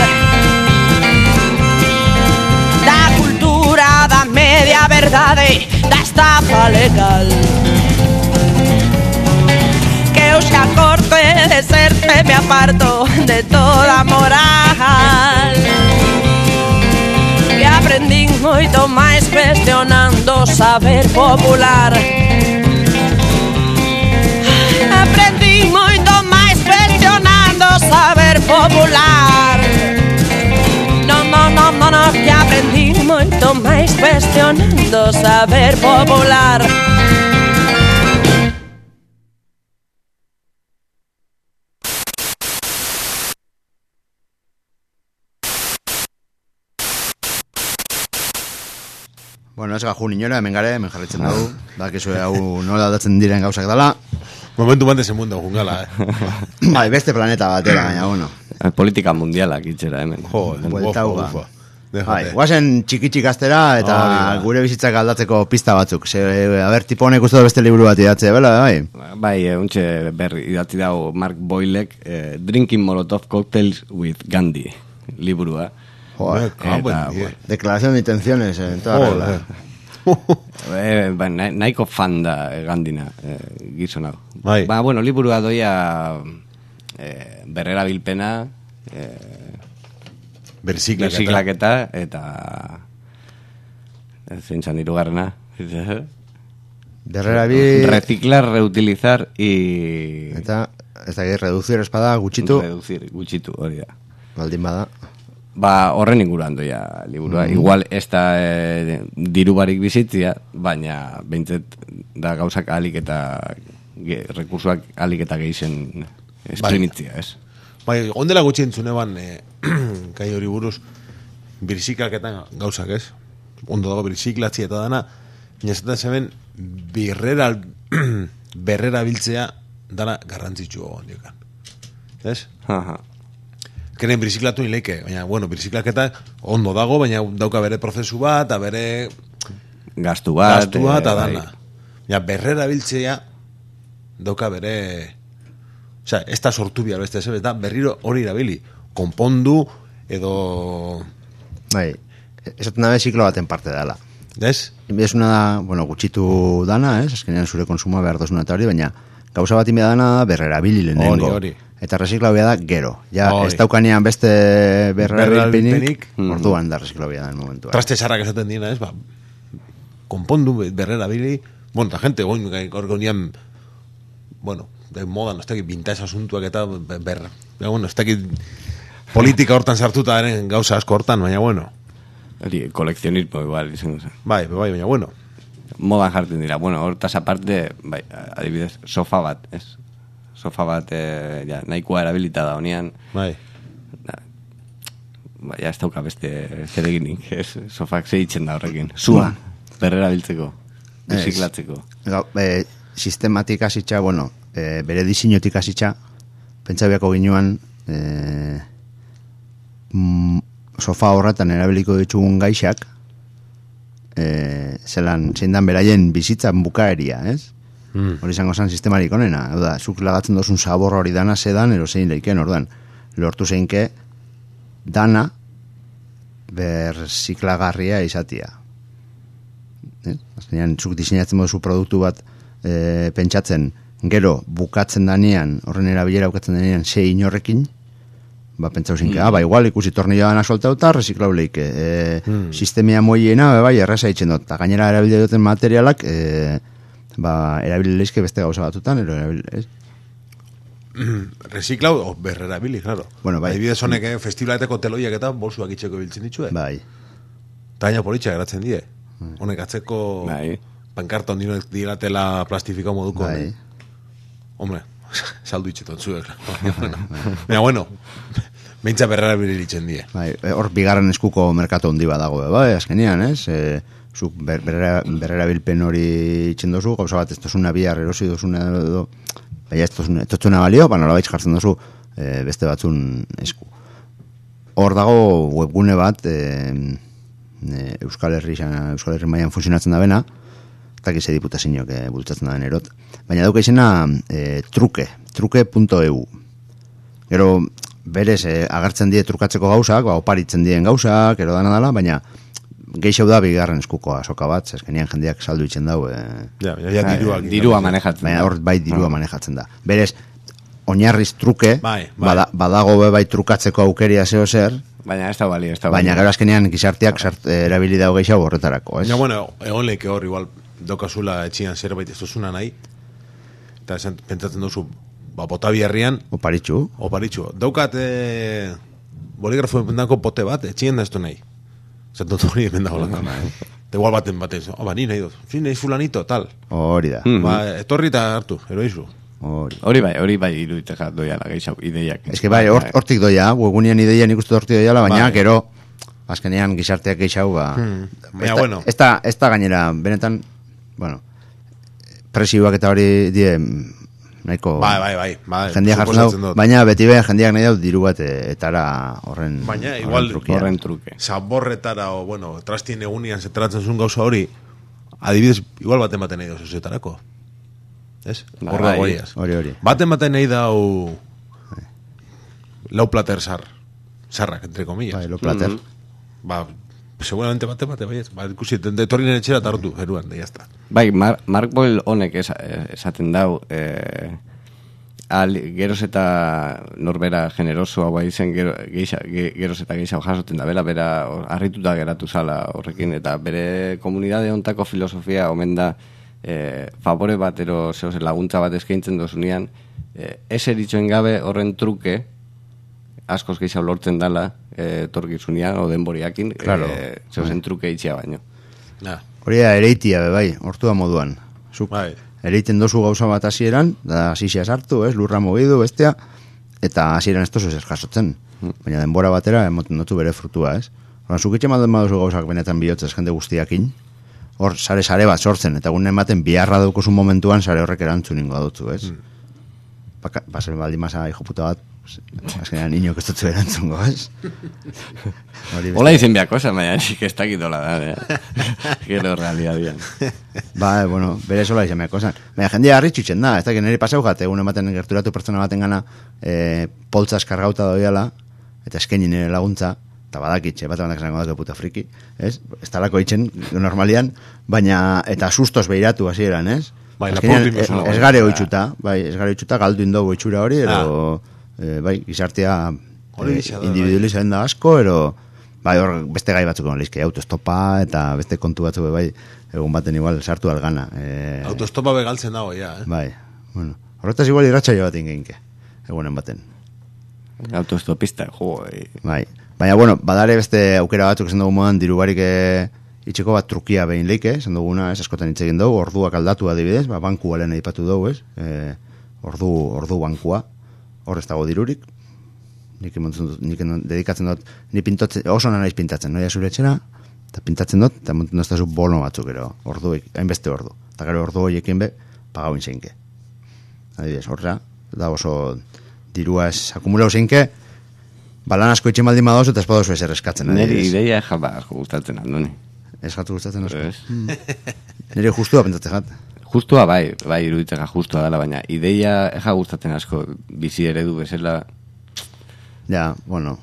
S6: da cultura da media verdade, da estafa legal, que eu xa corto e deserto e me aparto de toda moral, que aprendín moito máis cuestionando o saber popular, aprendín moito máis cuestionando o saber popular, no, no, no, no, no, que aprendín moito máis cuestionando o saber popular.
S3: Bueno, ez gajú niñora, hemen gare, hemen jarretzen dugu, da, que zue hau nola aldatzen diren gauzak dala.
S2: Momentu bat ese mundo, jungala, eh.
S3: Bai, beste planeta batera, baina, bueno.
S4: Politika mundialak itxera hemen.
S2: Jo,
S3: Buelta
S2: ufa,
S3: uga.
S2: ufa.
S3: Bai, guazen txiki-txikastera eta
S2: Hori da.
S3: gure bizitzak aldatzeko pista batzuk. Ze, a ber, tipo honek uste du beste liburu bat idatze, bela, bai?
S4: Bai, eh, untxe berri idatzi dago Mark Boylek, eh, Drinking Molotov Cocktails with Gandhi, liburua.
S3: Joder,
S2: Ah, buen
S4: Eta,
S2: día.
S3: declaración de intenciones en toda
S2: Joder.
S3: regla.
S4: Eh, ba, na- nahiko fan da eh, Gandina, eh, gizon hau.
S2: Bai.
S4: Ba, bueno, liburua doia eh, berrerabilpena, eh,
S2: Berziklaketa.
S4: berziklaketa, eta zintzan irugarrena.
S3: Berrerabil...
S4: Reciclar, reutilizar y...
S3: Eta, ez da, reducir espada gutxitu,
S4: Reducir, gutxitu, hori da.
S3: baldin bada.
S4: Ba, horren inguruan doia liburua.
S3: Mm.
S4: Igual ez da eh, diru barik bizitzia, baina behintzet da gauzak alik eta ge, rekursuak alik eta gehisen esprimitzia, ez?
S2: Bai, ondela gutxi entzune ban, eh, kai hori buruz, birziklaketan gauzak, ez? Ondo dago birziklatzi eta dana, inezaten zemen, birrera, berrera biltzea dana garrantzitsu ondiokan. Ez?
S4: Aha.
S2: Keren birziklatu nileike, baina, bueno, birziklaketa ondo dago, baina dauka bere prozesu bat, eta bere
S4: Gastu bat.
S2: gastu bat, eta
S4: eh,
S2: dana. Ja, berrera biltzea dauka bere... Osea, ez da sortu bihar beste, ez da berriro hori irabili. Konpondu, edo...
S3: Bai, esaten dabe ziklo baten parte dela.
S2: Ez?
S3: Ez una da, bueno, gutxitu dana, ez? Azkenean zure konsuma behar dozuna eta hori, baina gauza bat inbea dana da berrerabili lehenengo.
S2: Hori, hori.
S3: Eta reziklabia da gero. Ja,
S2: Hori.
S3: ez daukanean beste berrerabilpenik,
S2: Berrerabilpenik.
S3: orduan da reziklabia da en momentua.
S2: Traste sarrak esaten dina, ez? Ba, konpondu, berrerabili... Bueno, eta gente, goin, gaur gonian... Bueno, de moda, no ez dakit vintage asuntuak eta ber... Ja, bueno, ez dakit politika hortan sartuta eren gauza asko hortan, baina bueno.
S4: Hori, kolekzionismo igual, izango zen.
S2: Bai, bai, baina bueno.
S4: Modan jartzen dira. Bueno, hortaz aparte, bai, adibidez, sofa bat, ez? Sofa bat, eh, ja, nahikoa erabilita da honean,
S2: Bai.
S4: da, ba, ja, ez dauka beste zereginik, ez? Sofak segitzen da horrekin. Zua, berrera biltzeko, biziklatzeko.
S3: Gau, e, sistematik hasitza, bueno, e, bere disinotik hasitza, pentsabiako ginuan, e, mm, sofa horretan erabiliko ditugun gaixak, e, zelan, zein dan beraien bizitzan bukaeria, ez?
S2: Mm.
S3: Hori izango zen sistemarik onena. Hau da, zuk lagatzen dozun sabor hori dana zedan, ero zein leiken, orduan. Lortu zeinke, dana berziklagarria izatia. Eh? Azkenean, zuk diseinatzen moduzu produktu bat e, pentsatzen, gero bukatzen danean, horren erabilera bukatzen danean, sei inorrekin, ba, pentsau zinke, mm. ah, ba, igual, ikusi tornillo dana soltau eta reziklau leike. E, mm. Sistemia moiena, bai, erresa itzen dut. Eta gainera erabile duten materialak, e, ba, erabile leizke beste gauza batutan, ero erabile, ez?
S2: Reziklau, o berrerabili, claro.
S3: Bueno, bai.
S2: Adibidez honek, eh, festivaleteko teloiak eta bolsuak itxeko biltzen ditue.
S3: Bai.
S2: Eta gaina politxa geratzen die. Honek atzeko
S4: Bai.
S2: pankarta ondino diratela plastifika moduko.
S3: Bai.
S2: Hombre, saldu itxeton zuek. Baina, bueno, beintza berrerabili ditzen die.
S3: Bai, hor bigarren eskuko merkatu handi badago, bai, azkenean, ez? E, zuk ber, berrera, berrerabilpen hori itxen dozu, gauza bat ez tozuna bihar erosi dozuna edo, bai, ez tozuna, ez tozuna balio, ba, nola baitz jartzen dozu e, beste batzun esku. Hor dago webgune bat, e, e, Euskal Herri, Euskal Herri mailan funtzionatzen da bena, eta gize diputazioak e, bultzatzen da erot. Baina dauka izena e, truke, truke punto e u. Gero, berez, e, agertzen die trukatzeko gauzak, ba, oparitzen dien gauzak, ero dana dala, baina geixeu da bigarren eskuko azoka bat, zeskenean jendeak saldu itzen dau. E,
S2: Ja, ja, ja dirua.
S4: Dirua manejatzen.
S3: baina
S4: da.
S3: hor bai dirua manejatzen da. Berez, oinarriz truke,
S2: Bai, bai.
S3: bada, badago be bai trukatzeko aukeria zeo zer,
S4: Baina ez da bali, ez da bali.
S3: baina gero azkenean gizarteak sart, erabili dago geixau horretarako, ez?
S2: Ja, bueno, egon leke hor, igual, daukazula etxian zerbait ez duzuna nahi, eta esan, pentsatzen duzu, ba, bota biherrian,
S3: Oparitxu.
S2: oparitxu. Daukat, e, boligrafo endako pote bat, etxien da ez du nahi. Zat dut hori hemen dago laka. Eta igual baten batez, oh, ba, ni nahi dut, fin, nahi fulanito, tal.
S3: Hori da.
S4: Mm.
S2: Ba, etorri eta hartu, eroizu.
S3: Hori.
S4: Hori bai, hori bai iruditeka doia la gehiago ideiak.
S3: Ez que bai, hor- hortik doia, webgunean ideian ikustu hortik doia, baina
S2: Bai.
S3: gero, azkenean gizarteak geixau, ba...
S2: Hmm. Baina,
S3: ez da-
S2: bueno.
S3: Ez da, ez da gainera, benetan, bueno, presioak eta hori die, nahiko...
S2: Bai, bai, bai. bai
S3: Jendeak jartzen
S2: suposatzen
S3: dau,
S2: dut.
S3: baina beti be, jendeak nahi dau diru bat e, etara horren...
S2: Baina,
S3: horren
S2: igual,
S3: trukia.
S4: Horren truke.
S2: Zaborretara, o, bueno, trastien egunian zetaratzen zuen gauza hori, adibidez, igual baten baten nahi dau zetarako. Ez?
S4: Ba,
S2: Horra
S4: bai.
S2: goiaz.
S3: Hori, hori.
S2: Baten baten nahi dau lau plater zar. Sarrak, entre comillas.
S3: Bai, lo plater.
S4: Mhm.
S2: Ba, seguramente bate bate bai ez. Ba, ikusi, etorri nire etxera tartu, eruan, da, jazta.
S4: Bai, Mar Mark Boyle honek esa, esaten dau, eh, al, geroz eta norbera generosoa bai zen, gero, geixa, ge, geroz eta geixa jasoten da, bera, bera harrituta geratu zala horrekin, eta bere komunidade hontako filosofia omen da, eh, favore bat, ero zehoz laguntza bat eskaintzen dozunean, eh, ez eritxoen gabe horren truke, askoz gehiago lortzen dala, eh, torkizunean, o denboriakin,
S3: Claro.
S4: eh, zehozen truke itxia baino.
S2: Nah.
S3: Hori da ereitia be bai, hortua moduan. Zuk
S2: Bai.
S3: ereiten dozu gauza bat hasieran, da hasisia sartu, ez, lurra mogidu, bestea, eta hasieran ez tozu ez jasotzen. Baina denbora batera emoten dutu bere frutua, ez? Horan, zuk itxe malden baduzu gauzak benetan bihotzez jende guztiakin, hor sare-sare bat sortzen, eta gune ematen biharra daukozun momentuan sare horrek erantzun ingo dutzu, ez? Mm. Baka, basen baldin masa hijo puta bat, azkenean niño ez dutzu erantzungo, ez?
S4: Hola izen biak cosa, baina nik ez dakit hola da, eh? Gero realidadian.
S3: Ba, bueno, bere sola izan behako zen. Baina jendea harri txutzen da, ez dakit niri pasau jat, egun ematen gerturatu pertsona baten gana e, poltza eskargauta doiala, eta eskaini nire laguntza, eta badakitxe, bat abandak esango dake puta friki, ez? Ez talako itxen, normalian, baina, eta sustos behiratu hasieran, ez?
S2: Bai,
S3: Azkenean,
S2: lapurtu ingo
S3: ez, ez gare oitxuta, bai, ez gare oitxuta, galdu indogu itxura hori, ero, e, bai, gizartea
S2: Hori
S3: e,
S2: gisa da,
S3: individualizaren da asko, ero, bai, hor, beste gai batzuk leizke, autostopa, eta beste kontu batzuk, bai, egun baten igual sartu algana. E,
S2: Autostopa begaltzen dago, ja, eh?
S3: bai, bueno, horretaz igual irratsaio bat ingeinke, egunen baten.
S4: Autostopista, jo, eh.
S3: Bai, baina, bueno, badare beste aukera batzuk esan dugu modan, diru barik e, itxeko bat trukia behin leike, esan duguna, ez, askotan hitz egin dugu, orduak aldatu adibidez, ba, bankua lehen aipatu dugu, ez, e, ordu, ordu bankua, hor ez dago dirurik, nik, dut, nik dedikatzen dut, ni pintotzen, oso naiz pintatzen, noia zure etxera, eta pintatzen dut, eta monten doztazu bono batzuk, ero, orduik, hainbeste ordu, eta gero ordu horiekin be, pagau inzeinke. Adibidez, horra, da oso dirua ez akumulau zeinke, balan asko itxen baldin badozu, eta ez badozu ez erreskatzen.
S4: Neri ideia jaba asko gustatzen aldoni.
S3: Ez jatu gustatzen asko.
S4: Ez.
S3: Nire justua pentsatzen jat.
S4: Justua bai, bai iruditzeka justua dela, baina ideia eja gustatzen asko bizi eredu bezala.
S3: Ja, bueno.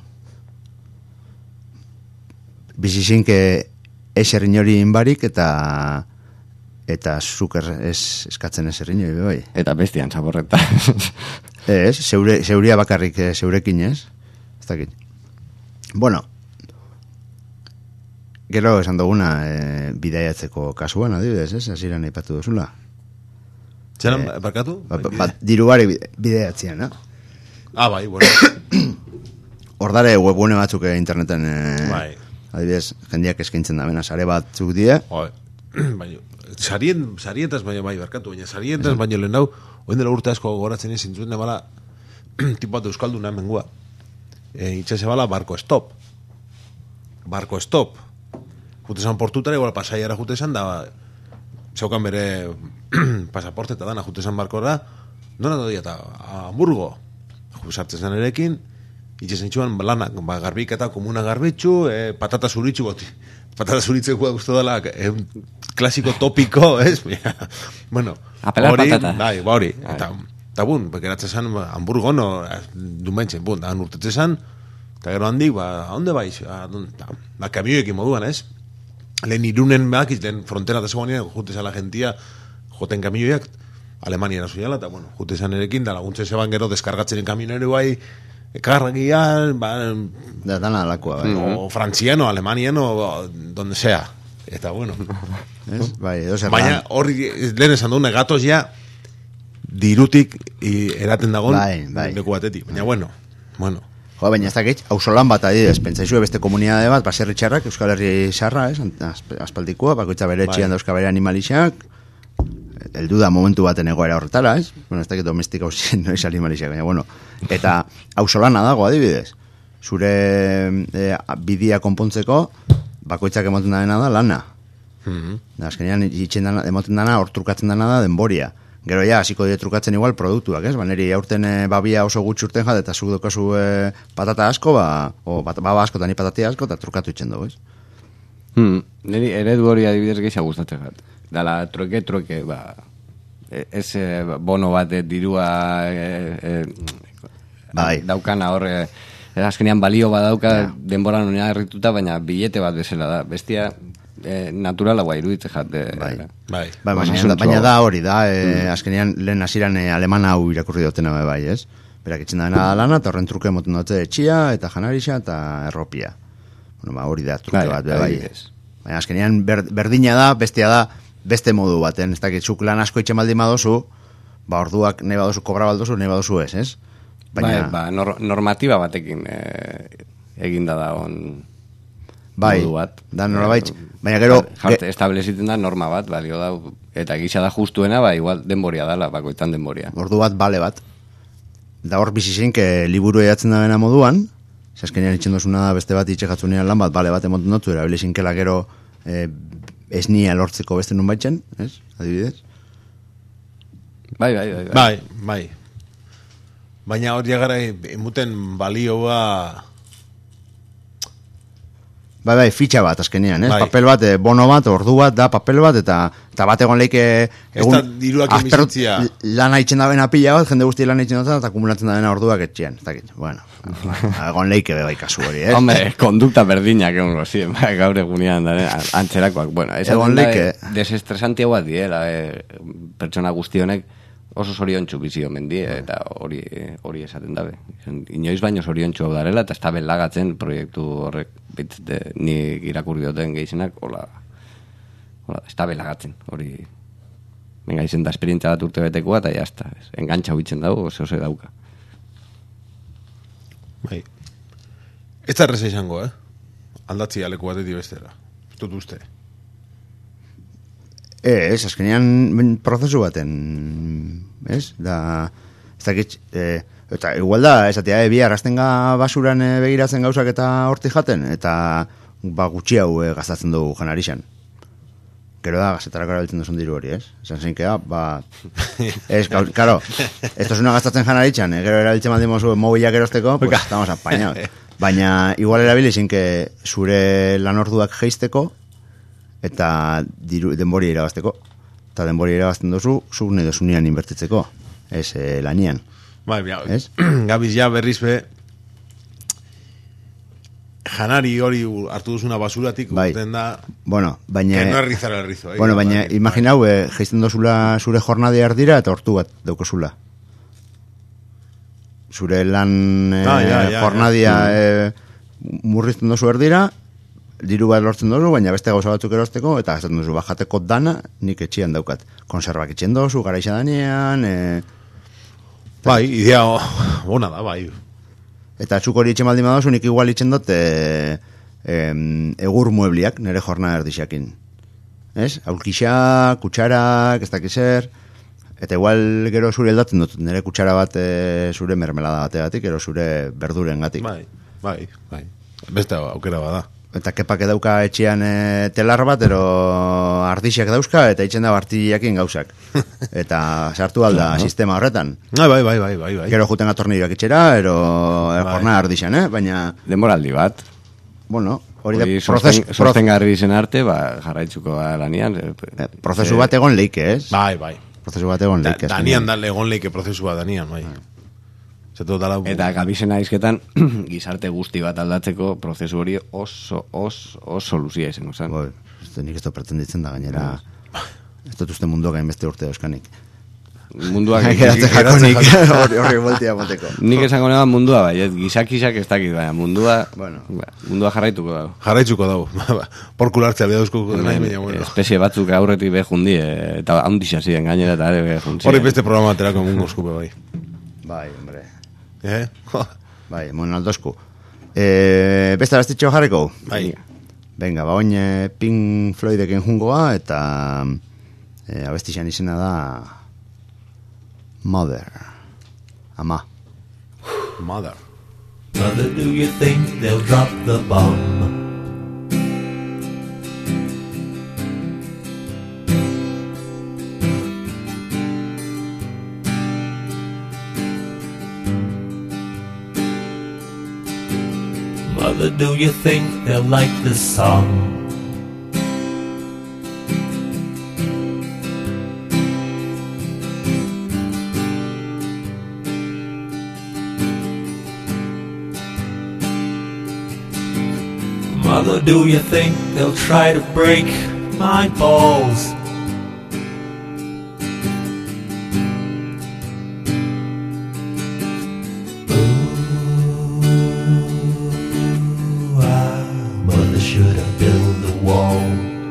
S3: Bizi zinke eserrin hori inbarik eta eta zuker ez eskatzen eserrin hori, bai.
S4: Eta bestian zaborreta.
S3: Ez, zeure, zeuria bakarrik eh, zeurekin, ez? Ez dakit. Bueno, gero esan duguna e, bidaiatzeko kasuan, adibidez, ez? Hasieran aipatu duzula.
S2: Txeran, eh, barkatu?
S3: Ba, ba, dirubari bidaiatzean, eh?
S2: Ah, bai, bueno.
S3: Hordare webgune batzuk interneten, e,
S2: Bai.
S3: adibidez, jendeak eskaintzen da, bena, sare batzuk die.
S2: Bai. Baina, sarien, sarientaz baina bai, barkatu, baina sarientaz baina lehen hau, oin dela urte asko goratzen ezin zuen bala, tipo bat euskalduna mengua. E, itxase bala, barko stop. Barko stop. Jute zan portutara, igual pasaiara jute zan, da, zeukan bere pasaporte eta dana, jute zan barkora, nona dodia eta Hamburgo. Sartzen zan erekin, itxasen itxuan lanak, ba, garbik eta komuna garbitxu, e, patata zuritxu goti. Patata zuritzeko gustu dela, eh, klasiko topiko, ez? Bueno,
S4: Apelar
S2: hori,
S4: patata.
S2: bai, ba hori. Eta, eta bun, bekeratzen zan, ba, Hamburgo, no, dumentzen, bun, da, urtetzen zan, eta gero handik, ba, onde baiz? Ba, kamioekin moduan, ez? Lehen irunen bakiz, lehen frontera da zegoenean, jute zan la gentia, joten kamioiak, Alemania zuela, eta, bueno, jute zan erekin, da laguntzen zeban gero deskargatzen kamionero bai, kargian, ba,
S3: Da, dana alakoa, bai.
S2: o frantziano, alemaniano, donde sea. Eta, bueno.
S3: Ez? Bai, edo zer
S2: Baina,
S3: lan.
S2: hori, lehen esan duguna, gatoz ja, dirutik i, eraten dagon,
S3: Bai, bai.
S2: leku batetik. Baina, bueno, bueno.
S3: Jo, baina ez dakit, auzolan bat adidez, pentsaizu beste komunidade bat, baserri txarrak, Euskal Herri sarra, ez, asp- aspaldikoa, bakoitza bere
S2: Bai.
S3: etxean dauzka bere animalixak, heldu da momentu baten egoera horretara, ez? Bueno, ez dakit domestika hausien noiz animalixak, baina, bueno, eta auzolana dago adibidez, zure e, bidia konpontzeko, bakoitzak emoten dena da lana.
S2: Mhm.
S3: Da, azkenean, itxen dana, emoten dana, hor trukatzen dana da denboria. Gero ja, hasiko die trukatzen igual produktuak, ez? Ba, niri aurten e, babia oso gutxi urten jat, eta zuk dokazu e, patata asko, ba, o bat, baba asko eta ni patatia asko, eta trukatu itxen dugu, ez?
S4: Hmm, niri eredu hori adibidez gehiago gustatzen gat. Dala, troke, troke, ba, e- ez e, bono bat, e, dirua, e, e,
S3: Bai.
S4: daukana horre, azkenean balio badauka denboran honea errituta, baina bilete bat bezala da. Bestia eh, naturala guai iruditze jate.
S3: Bai.
S2: Bai.
S3: Bai, baina, baina da hori da, eh, azkenean lehen hasieran eh, aleman hau irakurri dutena bai, ez? Berak itxen da dena lana, eta horren truke moten dute etxia, eta janarixa, eta erropia. Bueno, ba, hori da truke bat, bai. Baina azkenean ber, berdina da, bestia da, beste modu baten, ez dakitzuk lan asko itxen baldin badozu, ba, orduak nahi badozu, kobra baldozu, nahi badozu ez, ez?
S4: Baina... Bai, ba, nor, normatiba batekin eh, eginda da on
S3: bai,
S4: modu bat.
S3: Da norabait, baina gero...
S4: Jarte, estableziten da norma bat, balio da, eta gisa da justuena, ba, igual denboria dala, bakoitan denboria.
S3: Ordu bat, bale bat. Da hor bizizein, que liburu edatzen da bena moduan, zaskenean itxen dozuna da beste bat itxekatzunean lan bat, bale bat emoten dotu, erabilizin kela gero eh, esnia lortzeko beste nun baitzen, ez? Adibidez?
S4: Bai, bai, bai.
S2: Bai, bai. Baina hori gara emuten balioa...
S3: Bai, bai, fitxa bat azkenean, ez?
S2: Bai.
S3: Papel bat, eh, bono bat, ordu bat, da papel bat, eta, eta bat egon leike...
S2: Ez da diruak emizitzia.
S3: Lana itxen da bena pila bat, jende guzti lana itxen da, eta akumulatzen da bena orduak etxean. Ez dakit, bueno, egon leike bai kasu hori, ez?
S4: Hombre, kondukta berdinak egon gozien, bai, gaur egunean, da, antzerakoak. Bueno, ez
S3: egon leike...
S4: Desestresantia bat diela, eh, pertsona guztionek oso zoriontsu bizio mendie, eta hori hori esaten dabe. Inoiz baino zoriontsu hau darela, eta ez da belagatzen proiektu horrek, bitzete, ni irakurri duten gehizenak, hola, hola, ez da belagatzen, hori, venga, izen da esperientzia bat urte betekoa, eta jazta, engantxa huitzen dago, oso ze dauka.
S2: Bai. Ez da erreza izango, eh? Aldatzi aleku batetik bestera. Ez dut uste.
S3: Ez, azkenean prozesu baten, ez? Da, ez dakit, e, eta igual da, esatea, e, bi arrastenga basuran e, begiratzen gauzak eta horti jaten, eta ba, gutxi hau e, gastatzen dugu janarixan. Gero da, gazetarako erabiltzen duzun diru hori, ez? Esan zeinkea, ba... Ez, karo, ez duzuna gastatzen janarixan, e, gero erabiltzen baldin mozu mobilak erosteko, pues estamos apañados. Baina, igual erabilizin que zure lanorduak geisteko, eta diru, denbori irabazteko. Eta denbori irabazten duzu, zuk nahi dozunian inbertitzeko. Ez, eh, lanian.
S2: Bai, bia, gabiz ja berriz be, janari hori hartu duzuna basuratik,
S3: bai.
S2: Urten da,
S3: bueno, baina,
S2: que no errizara errizo. Eh,
S3: bueno, baina, bai, imaginau, eh, geizten dozula zure jornadear dira, eta hortu bat daukozula. Zure lan eh,
S2: ah, ja, ja,
S3: jornadia
S2: ja.
S3: eh, murrizten dozu erdira, diru bat lortzen dozu, baina beste gauza batzuk erosteko, eta gazaten duzu, bajateko dana, nik etxian daukat. Konservak etxen dozu, garaixa danean, e...
S2: bai, idea ona da, bai.
S3: Eta txuk hori etxen baldin badozu, nik igual itxen dut, e, e, egur muebliak, nire jorna erdixakin. Ez? Aulkixa, kutsarak, ez dakiz zer, eta igual gero zure aldatzen dut, nire kutsara bat e, zure mermelada bategatik, gero zure berduren gatik.
S2: Bai, bai, bai. Beste aukera bada.
S3: Eta kepak dauka etxean e, telar bat, ero ardixiak dauzka, eta itxen da artillakin gauzak. Eta sartu alda sistema horretan.
S2: Bai, bai, bai, bai, bai, bai.
S3: Gero juten atornilloak itxera, ero bai. Jorna ardixan, eh? Baina...
S4: Denboraldi bat.
S3: Bueno, hori da
S4: proces, sosten garri izen arte, ba, jarraitzuko da lanian.
S3: Eh, prozesu bat egon leike, ez?
S2: Bai, bai.
S3: Prozesu bat egon leike.
S2: Da, danian da egon leike prozesu bat danian, bai.
S4: Eta gabizena izketan, gizarte guzti bat aldatzeko prozesu hori oso, oso, oso luzia izango zen.
S3: Boi, nik ez da pretenditzen da, gainera, ez dut uste munduak hainbeste urte euskanik.
S4: Munduak
S3: jakonik, horri voltia moteko.
S4: Nik esango neba mundua, bai, gizak-gizak ez dakit, bai, mundua, bueno, mundua jarraituko dago.
S2: Jarraituko dago, porkulartzea bida duzko nahi, baina, bueno.
S4: Espezie batzuk aurretik behundi, eta handisa ziren gainera, eta ere behundi.
S2: Horri beste programa aterako mungo eskupe, bai.
S3: Bai, hombre.
S2: Eh?
S3: Bai, mon aldosku. Eh, beste abestitxo jarriko?
S2: Bai.
S3: Venga, ba, oin Pink Floydeken jungoa, eta eh, abestixan izena da Mother. Ama.
S2: Mother.
S7: Mother, do you think they'll drop the bomb? Mother, do you think they'll like this song? Mother, do you think they'll try to break my balls? Ooh, ah, Mother should have built the wall.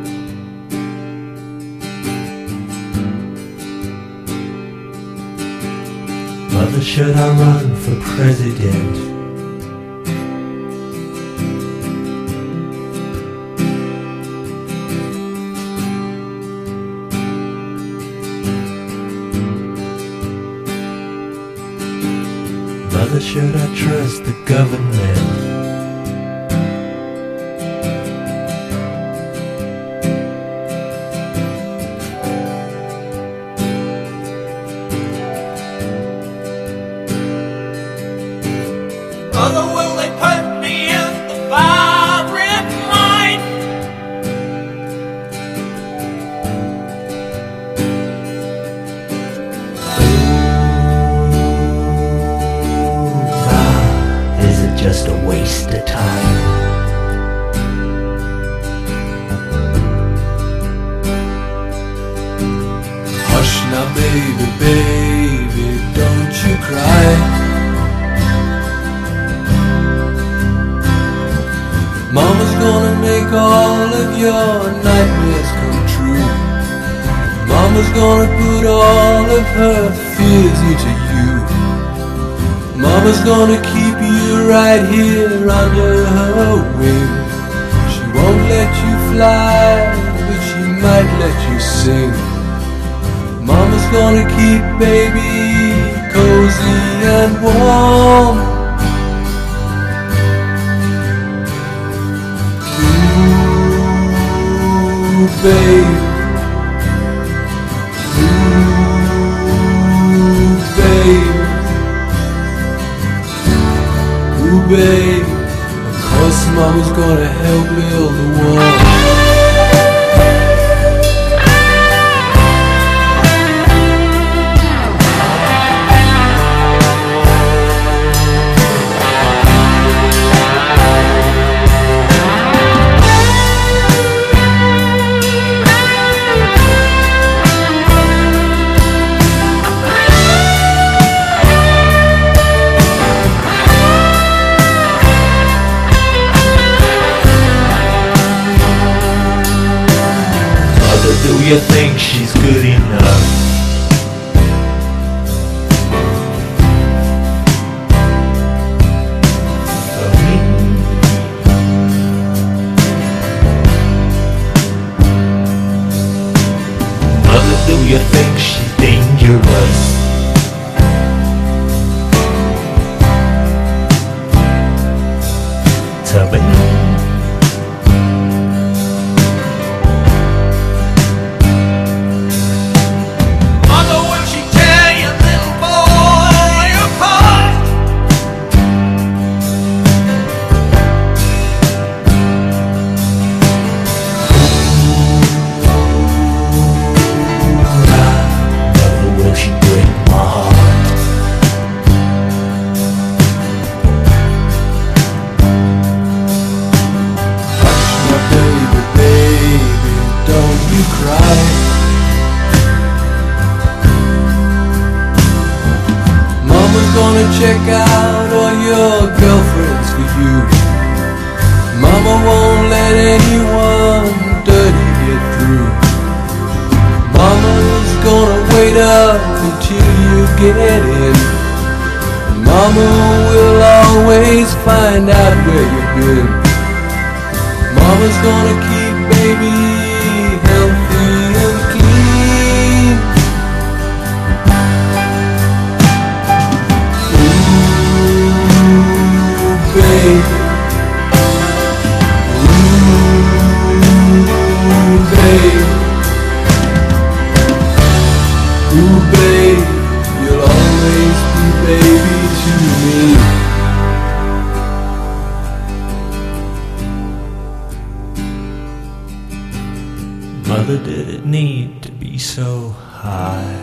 S7: Mother, should I run for president? Mother, should I trust the government? Mother, will they put me in the firing line? Ah, is it just a waste of time? Hush now, baby, baby, don't you cry. Mama's gonna make all of your nightmares come true. Mama's gonna put all of her fears into you. Mama's gonna keep you right here under her wing. She won't let you fly, but she might let you sing. Mama's gonna keep baby cozy and warm. Babe, ooh, babe, ooh, babe. Of course, Mama's gonna help build the wall. Do you think she's good enough? For me? Mother, do you think she's dangerous? To me? Check out all your girlfriends for you. Mama won't let anyone dirty get through. Mama's gonna wait up until you get in. Mama will always find out where you've been. Mama's gonna keep baby healthy and clean. Babe, ooh, babe, ooh, babe, you'll always be baby to me. Mother, did it need to be so high?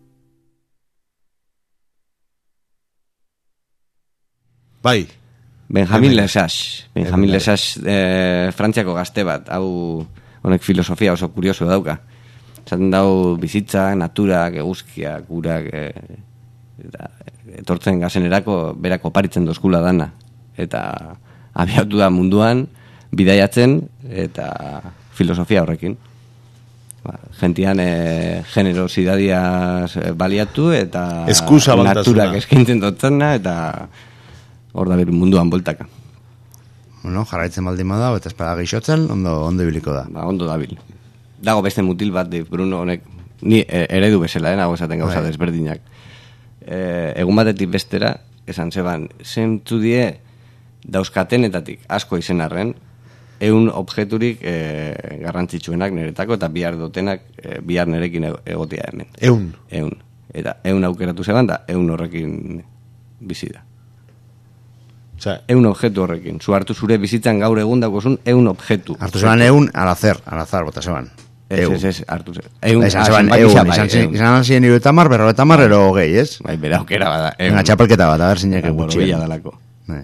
S2: Bai,
S4: Benjamin Lesage. Benjamin Lesage eh, Frantziako gazte bat, hau honek filosofia oso kurioso dauka. Zaten dau bizitza, naturak, eguzkiak, urak, eh, eta etortzen gazenerako berak oparitzen dozkula dana. Eta abiatu da munduan, bidaiatzen, eta filosofia horrekin. Ba, gentian e, generosidadiaz baliatu eta
S2: Eskusa baltasuna.
S4: naturak eskintzen dotzena eta hor da beru munduan boltaka.
S3: Bueno, jarraitzen baldin bada, eta espada geixotzen, ondo, ondo ibiliko da.
S4: Ba, ondo dabil. Dago beste mutil bat, Dave Bruno honek, ni e, eredu bezala, eh, nago esaten gauza
S3: Bai.
S4: desberdinak. E, egun batetik bestera, esan zeban, zentu die dauzkatenetatik asko izen arren, eun objeturik e, garrantzitsuenak niretako eta bihar dotenak e, bihar nerekin ego- egotea hemen.
S2: Eun.
S4: Eun. Eta eun aukeratu zeban da, eun horrekin bizi da.
S2: Osea,
S4: Eun objektu horrekin. Zu hartu zure bizitzan gaur egun daukozun eun objektu.
S3: Hartu zeban eun, al azer, al azar, bota zeban.
S4: Ez,
S3: Eun.
S4: ez, ez, hartu ze. Eun,
S3: Izan
S4: ah,
S3: zeban
S4: zenbaki
S3: eun,
S4: izan bai,
S3: izan zi-
S4: eun.
S3: izan ziren iru eta mar, berro eta mar, ero gehi, ez?
S4: Bai, bera aukera bada. Eun.
S3: Una txapelketa bat, a ber zinek
S4: Bueno,
S3: gutxien.
S4: bila dalako.
S3: Eh.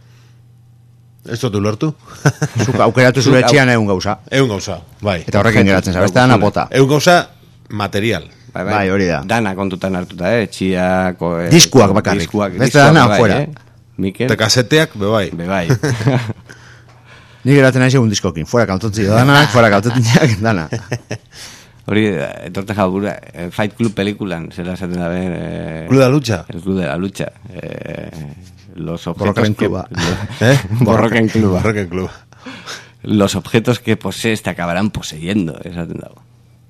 S2: ez dut ulertu?
S3: Zuk aukeratu zure etxean eun gauza.
S2: Eun gauza, bai.
S3: Eta horrekin geratzen zara, beste dana bota.
S2: Eun gauza material.
S4: Bai,
S3: Bai, hori da.
S4: Dana kontutan hartuta, eh? Txiak, eh,
S3: Diskuak bakarrik.
S4: Diskuak,
S3: Beste
S4: diskuak,
S3: dana
S4: bai,
S3: afuera.
S4: eh? Mikel,
S2: Eta kaseteak, be bai.
S4: be bai.
S3: Ni geratzen naiz egun diskokin, fuera kaltontzi danak, fuera kaltontziak, dana.
S4: Hori, eh, etorte jabura, eh, Fight Club pelikulan, zela esaten da ben... Eh,
S2: Club de la lucha.
S4: El Club de la Lucha. Eh, los objetos
S3: Borroken
S4: que...
S3: Cluba.
S2: ¿Eh?
S4: Borroken Cluba.
S2: Borroken Club.
S4: Los objetos que posees te acabarán poseyendo, esaten dago.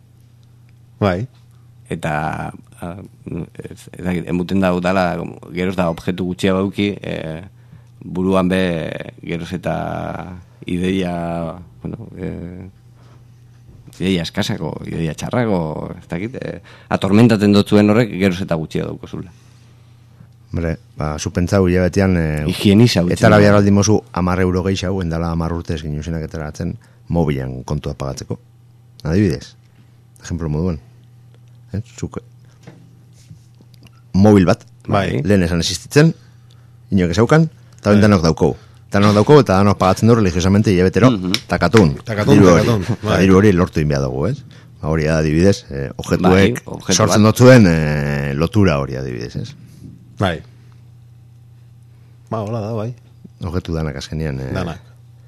S2: Bai.
S4: Eta ah, ez, ez dakit, emuten dago dala, como, geroz da objektu gutxia bauki, eh, buruan be geroz eta ideia, bueno, eh, ideia eskasako, ideia txarrako, ez dakit, eh, atormentaten dotzuen horrek geroz eta gutxia daukozula.
S3: Hombre, ba, zu pentsau hilabetean... E,
S4: Higieniza utzen
S3: Etara
S4: da.
S3: bihar aldi mozu amar euro gehiago, endala amar urtez ginuzenak etaratzen, mobilan kontua pagatzeko. Adibidez, ejemplo moduan. Eh? Zuk mobil bat,
S2: Bai.
S3: lehen esan existitzen, inok ezaukan, eta ben danok daukou. Danok daukou eta danok pagatzen du religiosamente hilabetero, takatun.
S2: Takatun,
S3: Diru hori.
S2: takatun, bai.
S3: Eta diru hori lortu inbia dugu, ez? Ba, hori da, adibidez, eh, objetuek
S4: Bai, objetu
S3: sortzen
S4: bat.
S3: dotzuen eh, lotura hori adibidez, ez?
S2: Bai. Ba, hola da, bai.
S3: Objetu danak azkenian. Eh,
S2: Danak.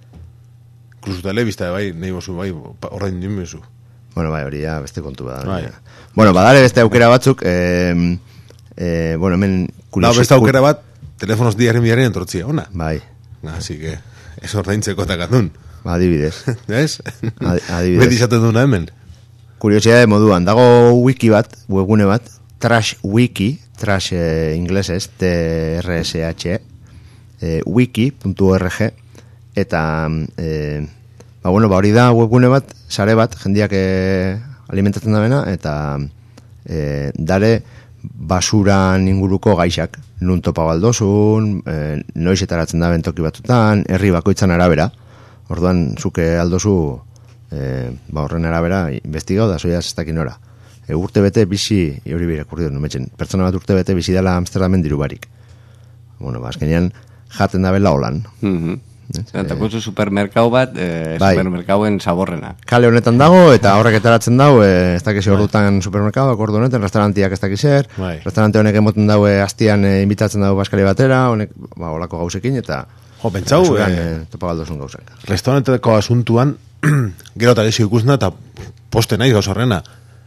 S2: Incluso telebista, bai, nahi bozu, bai, pa- horrein dimezu.
S3: Bueno, bai, hori ja beste kontu bada.
S2: Bai.
S3: Bueno, badare beste aukera batzuk, eh, eh, bueno, hemen...
S2: Da,
S3: kuriosi-
S2: beste aukera bat, telefonos diaren biaren entortzia, ona.
S3: Bai,
S2: Así que, ez ordaintzeko takatun.
S3: ba, adibidez.
S2: Ez?
S3: Adi- adibidez.
S2: Beti izaten duna hemen.
S3: Kuriosidade moduan, dago wiki bat, webgune bat, trash wiki, trash eh, inglesez, T R S H, eh, wiki punto org, eta, eh, ba, bueno, ba, hori da webgune bat, sare bat, jendiak eh, alimentatzen da bena, eta eh, dare basuran inguruko gaixak, nun topa baldozun, eh, noiz etaratzen da bentoki batutan, herri bakoitzan arabera, orduan zuke aldozu, eh, ba, horren arabera, investigau da, zoiaz ez dakin ora. E, urte bete bizi, hori bire kurridu numetzen, pertsona bat urte bete bizi dela Amsterdamen diru barik. Bueno, ba, azkenean jaten da bela holan.
S4: Mhm. Eta kuzu supermerkau bat, eh,
S3: Bai.
S4: supermerkauen zaborrena.
S3: Kale honetan dago, eta horrek etaratzen dago, e, ez dakiz ordutan supermerkado, akordu honetan, restaurantiak ez dakiz zer,
S2: Bai.
S3: restaurante honek emoten dago, e, astian e, invitatzen dago baskari batera, honek, ba, olako gauzekin, eta
S2: Jo, pentsau,
S3: basuran,
S2: eh,
S3: e, topa baldozun gauzak.
S2: restauranteko asuntuan, gero eta lexio ikusna, eta poste nahi gauz horrena,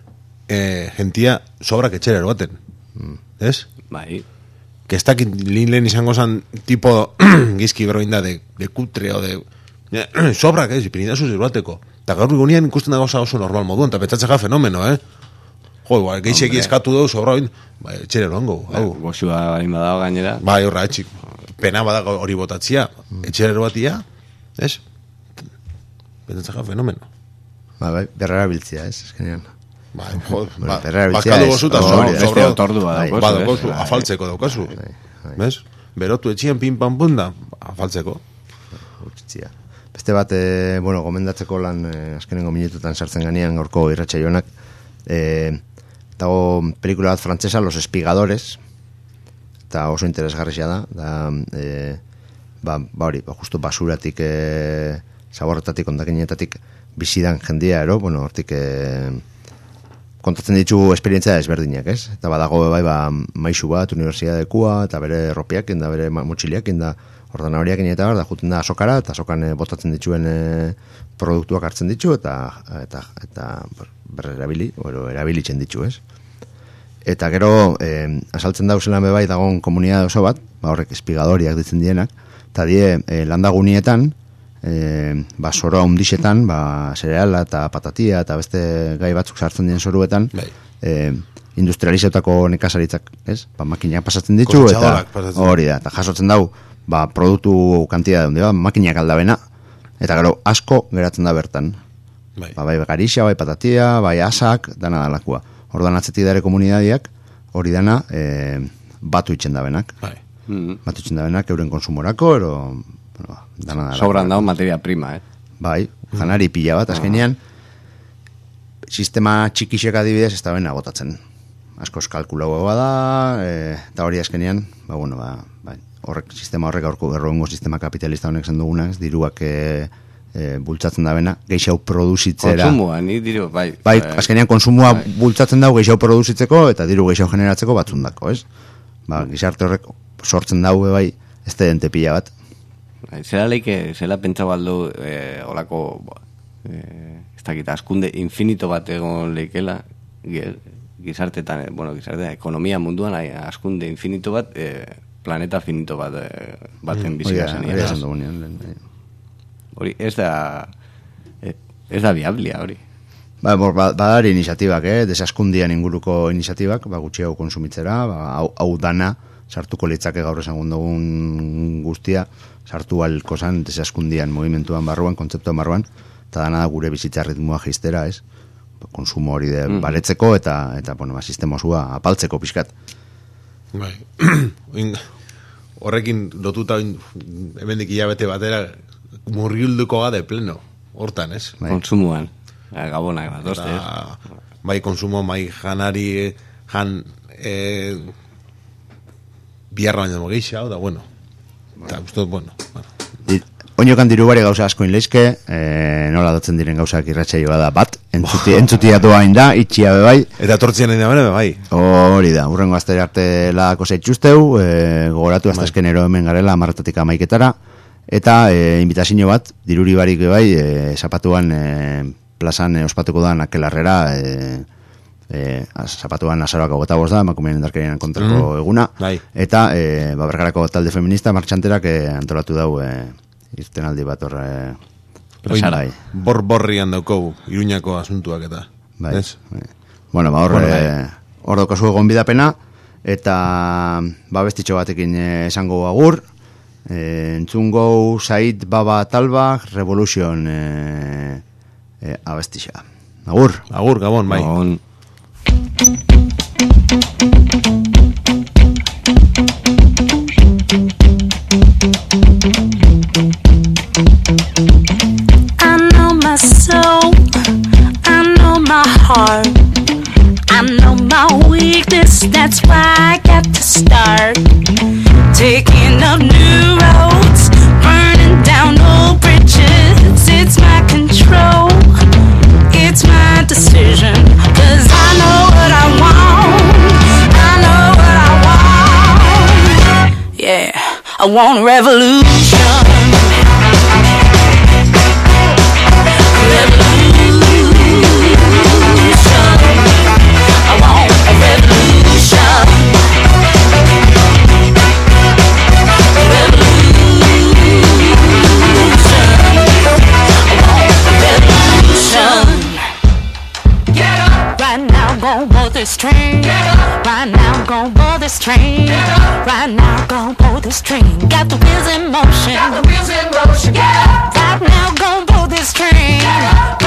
S2: eh, gentia sobrak etxera eroaten. Ez?
S4: Bai.
S2: Que ez dakit lin lehen izango zan tipo gizki berroinda de, de kutre o de sobrak, ez, ipinidazuz eroateko. Eta gaur gunean ikusten da gauza oso normal moduan, eta pentsatzen ja fenomeno, eh? Jo, igual, geixeki eskatu dugu sobra oin, ba, etxera eroango, hau.
S4: Goxua bain badago gainera.
S2: Bai, horra, etxik, pena badago hori botatzia, etxera eroatia, ez? Pentsatzen ja fenomeno.
S3: Ba, bai, berrera biltzia, ez, eskenean.
S2: Ba, jo,
S3: Bueno,
S2: ba,
S3: perrera biltzea
S2: bazkaldu
S3: ez,
S2: gozu, eta
S3: hori
S2: sobra,
S3: da,
S4: beste
S2: sobra,
S4: otordua
S3: Bai.
S4: daukazu,
S2: badaukazu,
S4: eh?
S2: afaltzeko daukazu,
S3: bai.
S2: bez? Berotu etxien pin pan punda, afaltzeko.
S3: Urtzia. Beste bat, e, bueno, gomendatzeko lan e, azkenengo minututan sartzen ganean gaurko irratsaionak, e, dago pelikula bat frantsesa, Los Espigadores, eta oso interesgarria da, da e, ba, ba hori, ba, justo basuratik, e, zaborretatik, ondakinetatik bizidan jendia, ero, bueno, hortik e, kontatzen ditu esperientzia ezberdinak, ez? Eta badago bai, ba, maisu bat, unibertsiadekua, eta bere erropiak, da bere motxiliak, da ordenadoriak eta bar, da juten da azokara, eta azokan e, botatzen dituen e, produktuak hartzen ditu, eta eta, eta berre erabili, ero, erabilitzen ditu, ez? Eta gero, eh, asaltzen dauzelan bebai dagoen komunidade oso bat, ba horrek espigadoriak ditzen dienak, eta die eh, landagunietan, eh, ba soroa undixetan, ba zereala eta patatia eta beste gai batzuk sartzen dien soruetan, eh, industrializatako nekazaritzak, ez? Ba makinak pasatzen ditu, eta hori da, eta jasotzen dau, ba produktu kantidade onde, ba makinak aldabena, eta gero asko geratzen da bertan. Bai, ba, bai garixa, bai patatia, bai asak, dana dalakua. Ordan atzetik dare komunidadiak, hori dana e, batu itxen dabenak. Bai. Mm-hmm. Batu itxen dabenak euren konsumorako, ero, bueno, dana dara.
S4: Sobran dago materia prima, eh?
S3: Bai, janari pila bat, azkenean, sistema txikixek adibidez ez da bena botatzen. Askoz kalkulagoa da, e, eta hori azkenean, ba, bueno, ba, bai, horrek, sistema horrek aurko berroengo sistema kapitalista honek zen dugunak, diruak e, E, bultzatzen da bena, geixau produzitzera.
S4: Konsumua, ni diru, bai.
S3: Bai, azkenean konsumua bai. Bultzatzen dago geixau produzitzeko eta diru geixau generatzeko batzundako, ez? Ba, gizarte horrek sortzen dago bai, ez da dente pila bat.
S4: Bai, zera leike, zera pentsa baldu, eh, olako, eh, ez dakit, askunde infinito bat egon leikela, gizartetan, bueno, gizartetan, ekonomia munduan, askunde infinito bat, eh, planeta finito bat, eh, baten bizika zen.
S3: Hori esan dugunean,
S4: hori ez da ez da viablia hori.
S3: Ba, badari iniziatibak, eh? Desaskundian inguruko iniziatibak, ba, gutxiago konsumitzera, ba, hau, hau dana, sartuko litzake gaur esan dugun guztia, sartu alko zan desaskundian movimentuan barruan, kontzeptuan barruan, eta dana da gure bizitza ritmoa jistera, ez? Konsumo hori de mm. baletzeko eta, eta bueno, ba, sistema osua apaltzeko pixkat.
S2: Bai, horrekin lotuta hemendik hilabete batera, murgilduko gade pleno, hortan, ez?
S4: Bai. Konsumuan, gabonak bat, doste.
S2: Bai, konsumo, bai, janari, jan, e, biarra baina mogeixa, da, bueno. Eta, uste, bueno. bueno.
S3: Oinokan diru bari gauza asko inleizke, e, nola datzen diren gauzak irratxaioa da bat, entzuti, entzutia doain da, itxia bebai.
S2: Eta tortzian nahi da bene, bai.
S3: Hori da, urrengo aztere arte lagako zaitxusteu, e, gogoratu azta eskenero hemen garela, amarratatik amaiketara, eta e, invitazio bat, diruri barik bai, e, zapatuan e, plazan e, ospatuko da nakelarrera, e, e, zapatuan azaroak agota bost da, emakumeen endarkerien kontrako mm. eguna, bai. Eta e, babergarako talde feminista martxanterak e, antolatu dau e, irten aldi bat horre plazara.
S2: Bor-borrian daukogu, Iruñako asuntuak eta.
S3: Bai. Bai. Bueno, ba horre, hor daukazu egon bidapena, eta ba bestitxo batekin esango agur, Eh, entzungo Said Baba Talba Revolution eh, eh, abestixa. Agur.
S2: Agur, Gabon, bai. Gabon.
S8: I know my soul, I know my heart, I know my weakness, that's why I got to start taking up new roads, burning down old bridges. It's my control, it's my decision, 'cause I know what I want, I know what I want. Yeah, I want a revolution. This train, right now, gon' board this train. Right now, gon' board this train. Got the wheels in motion. Got the wheels in motion. Right now, gon' board this train.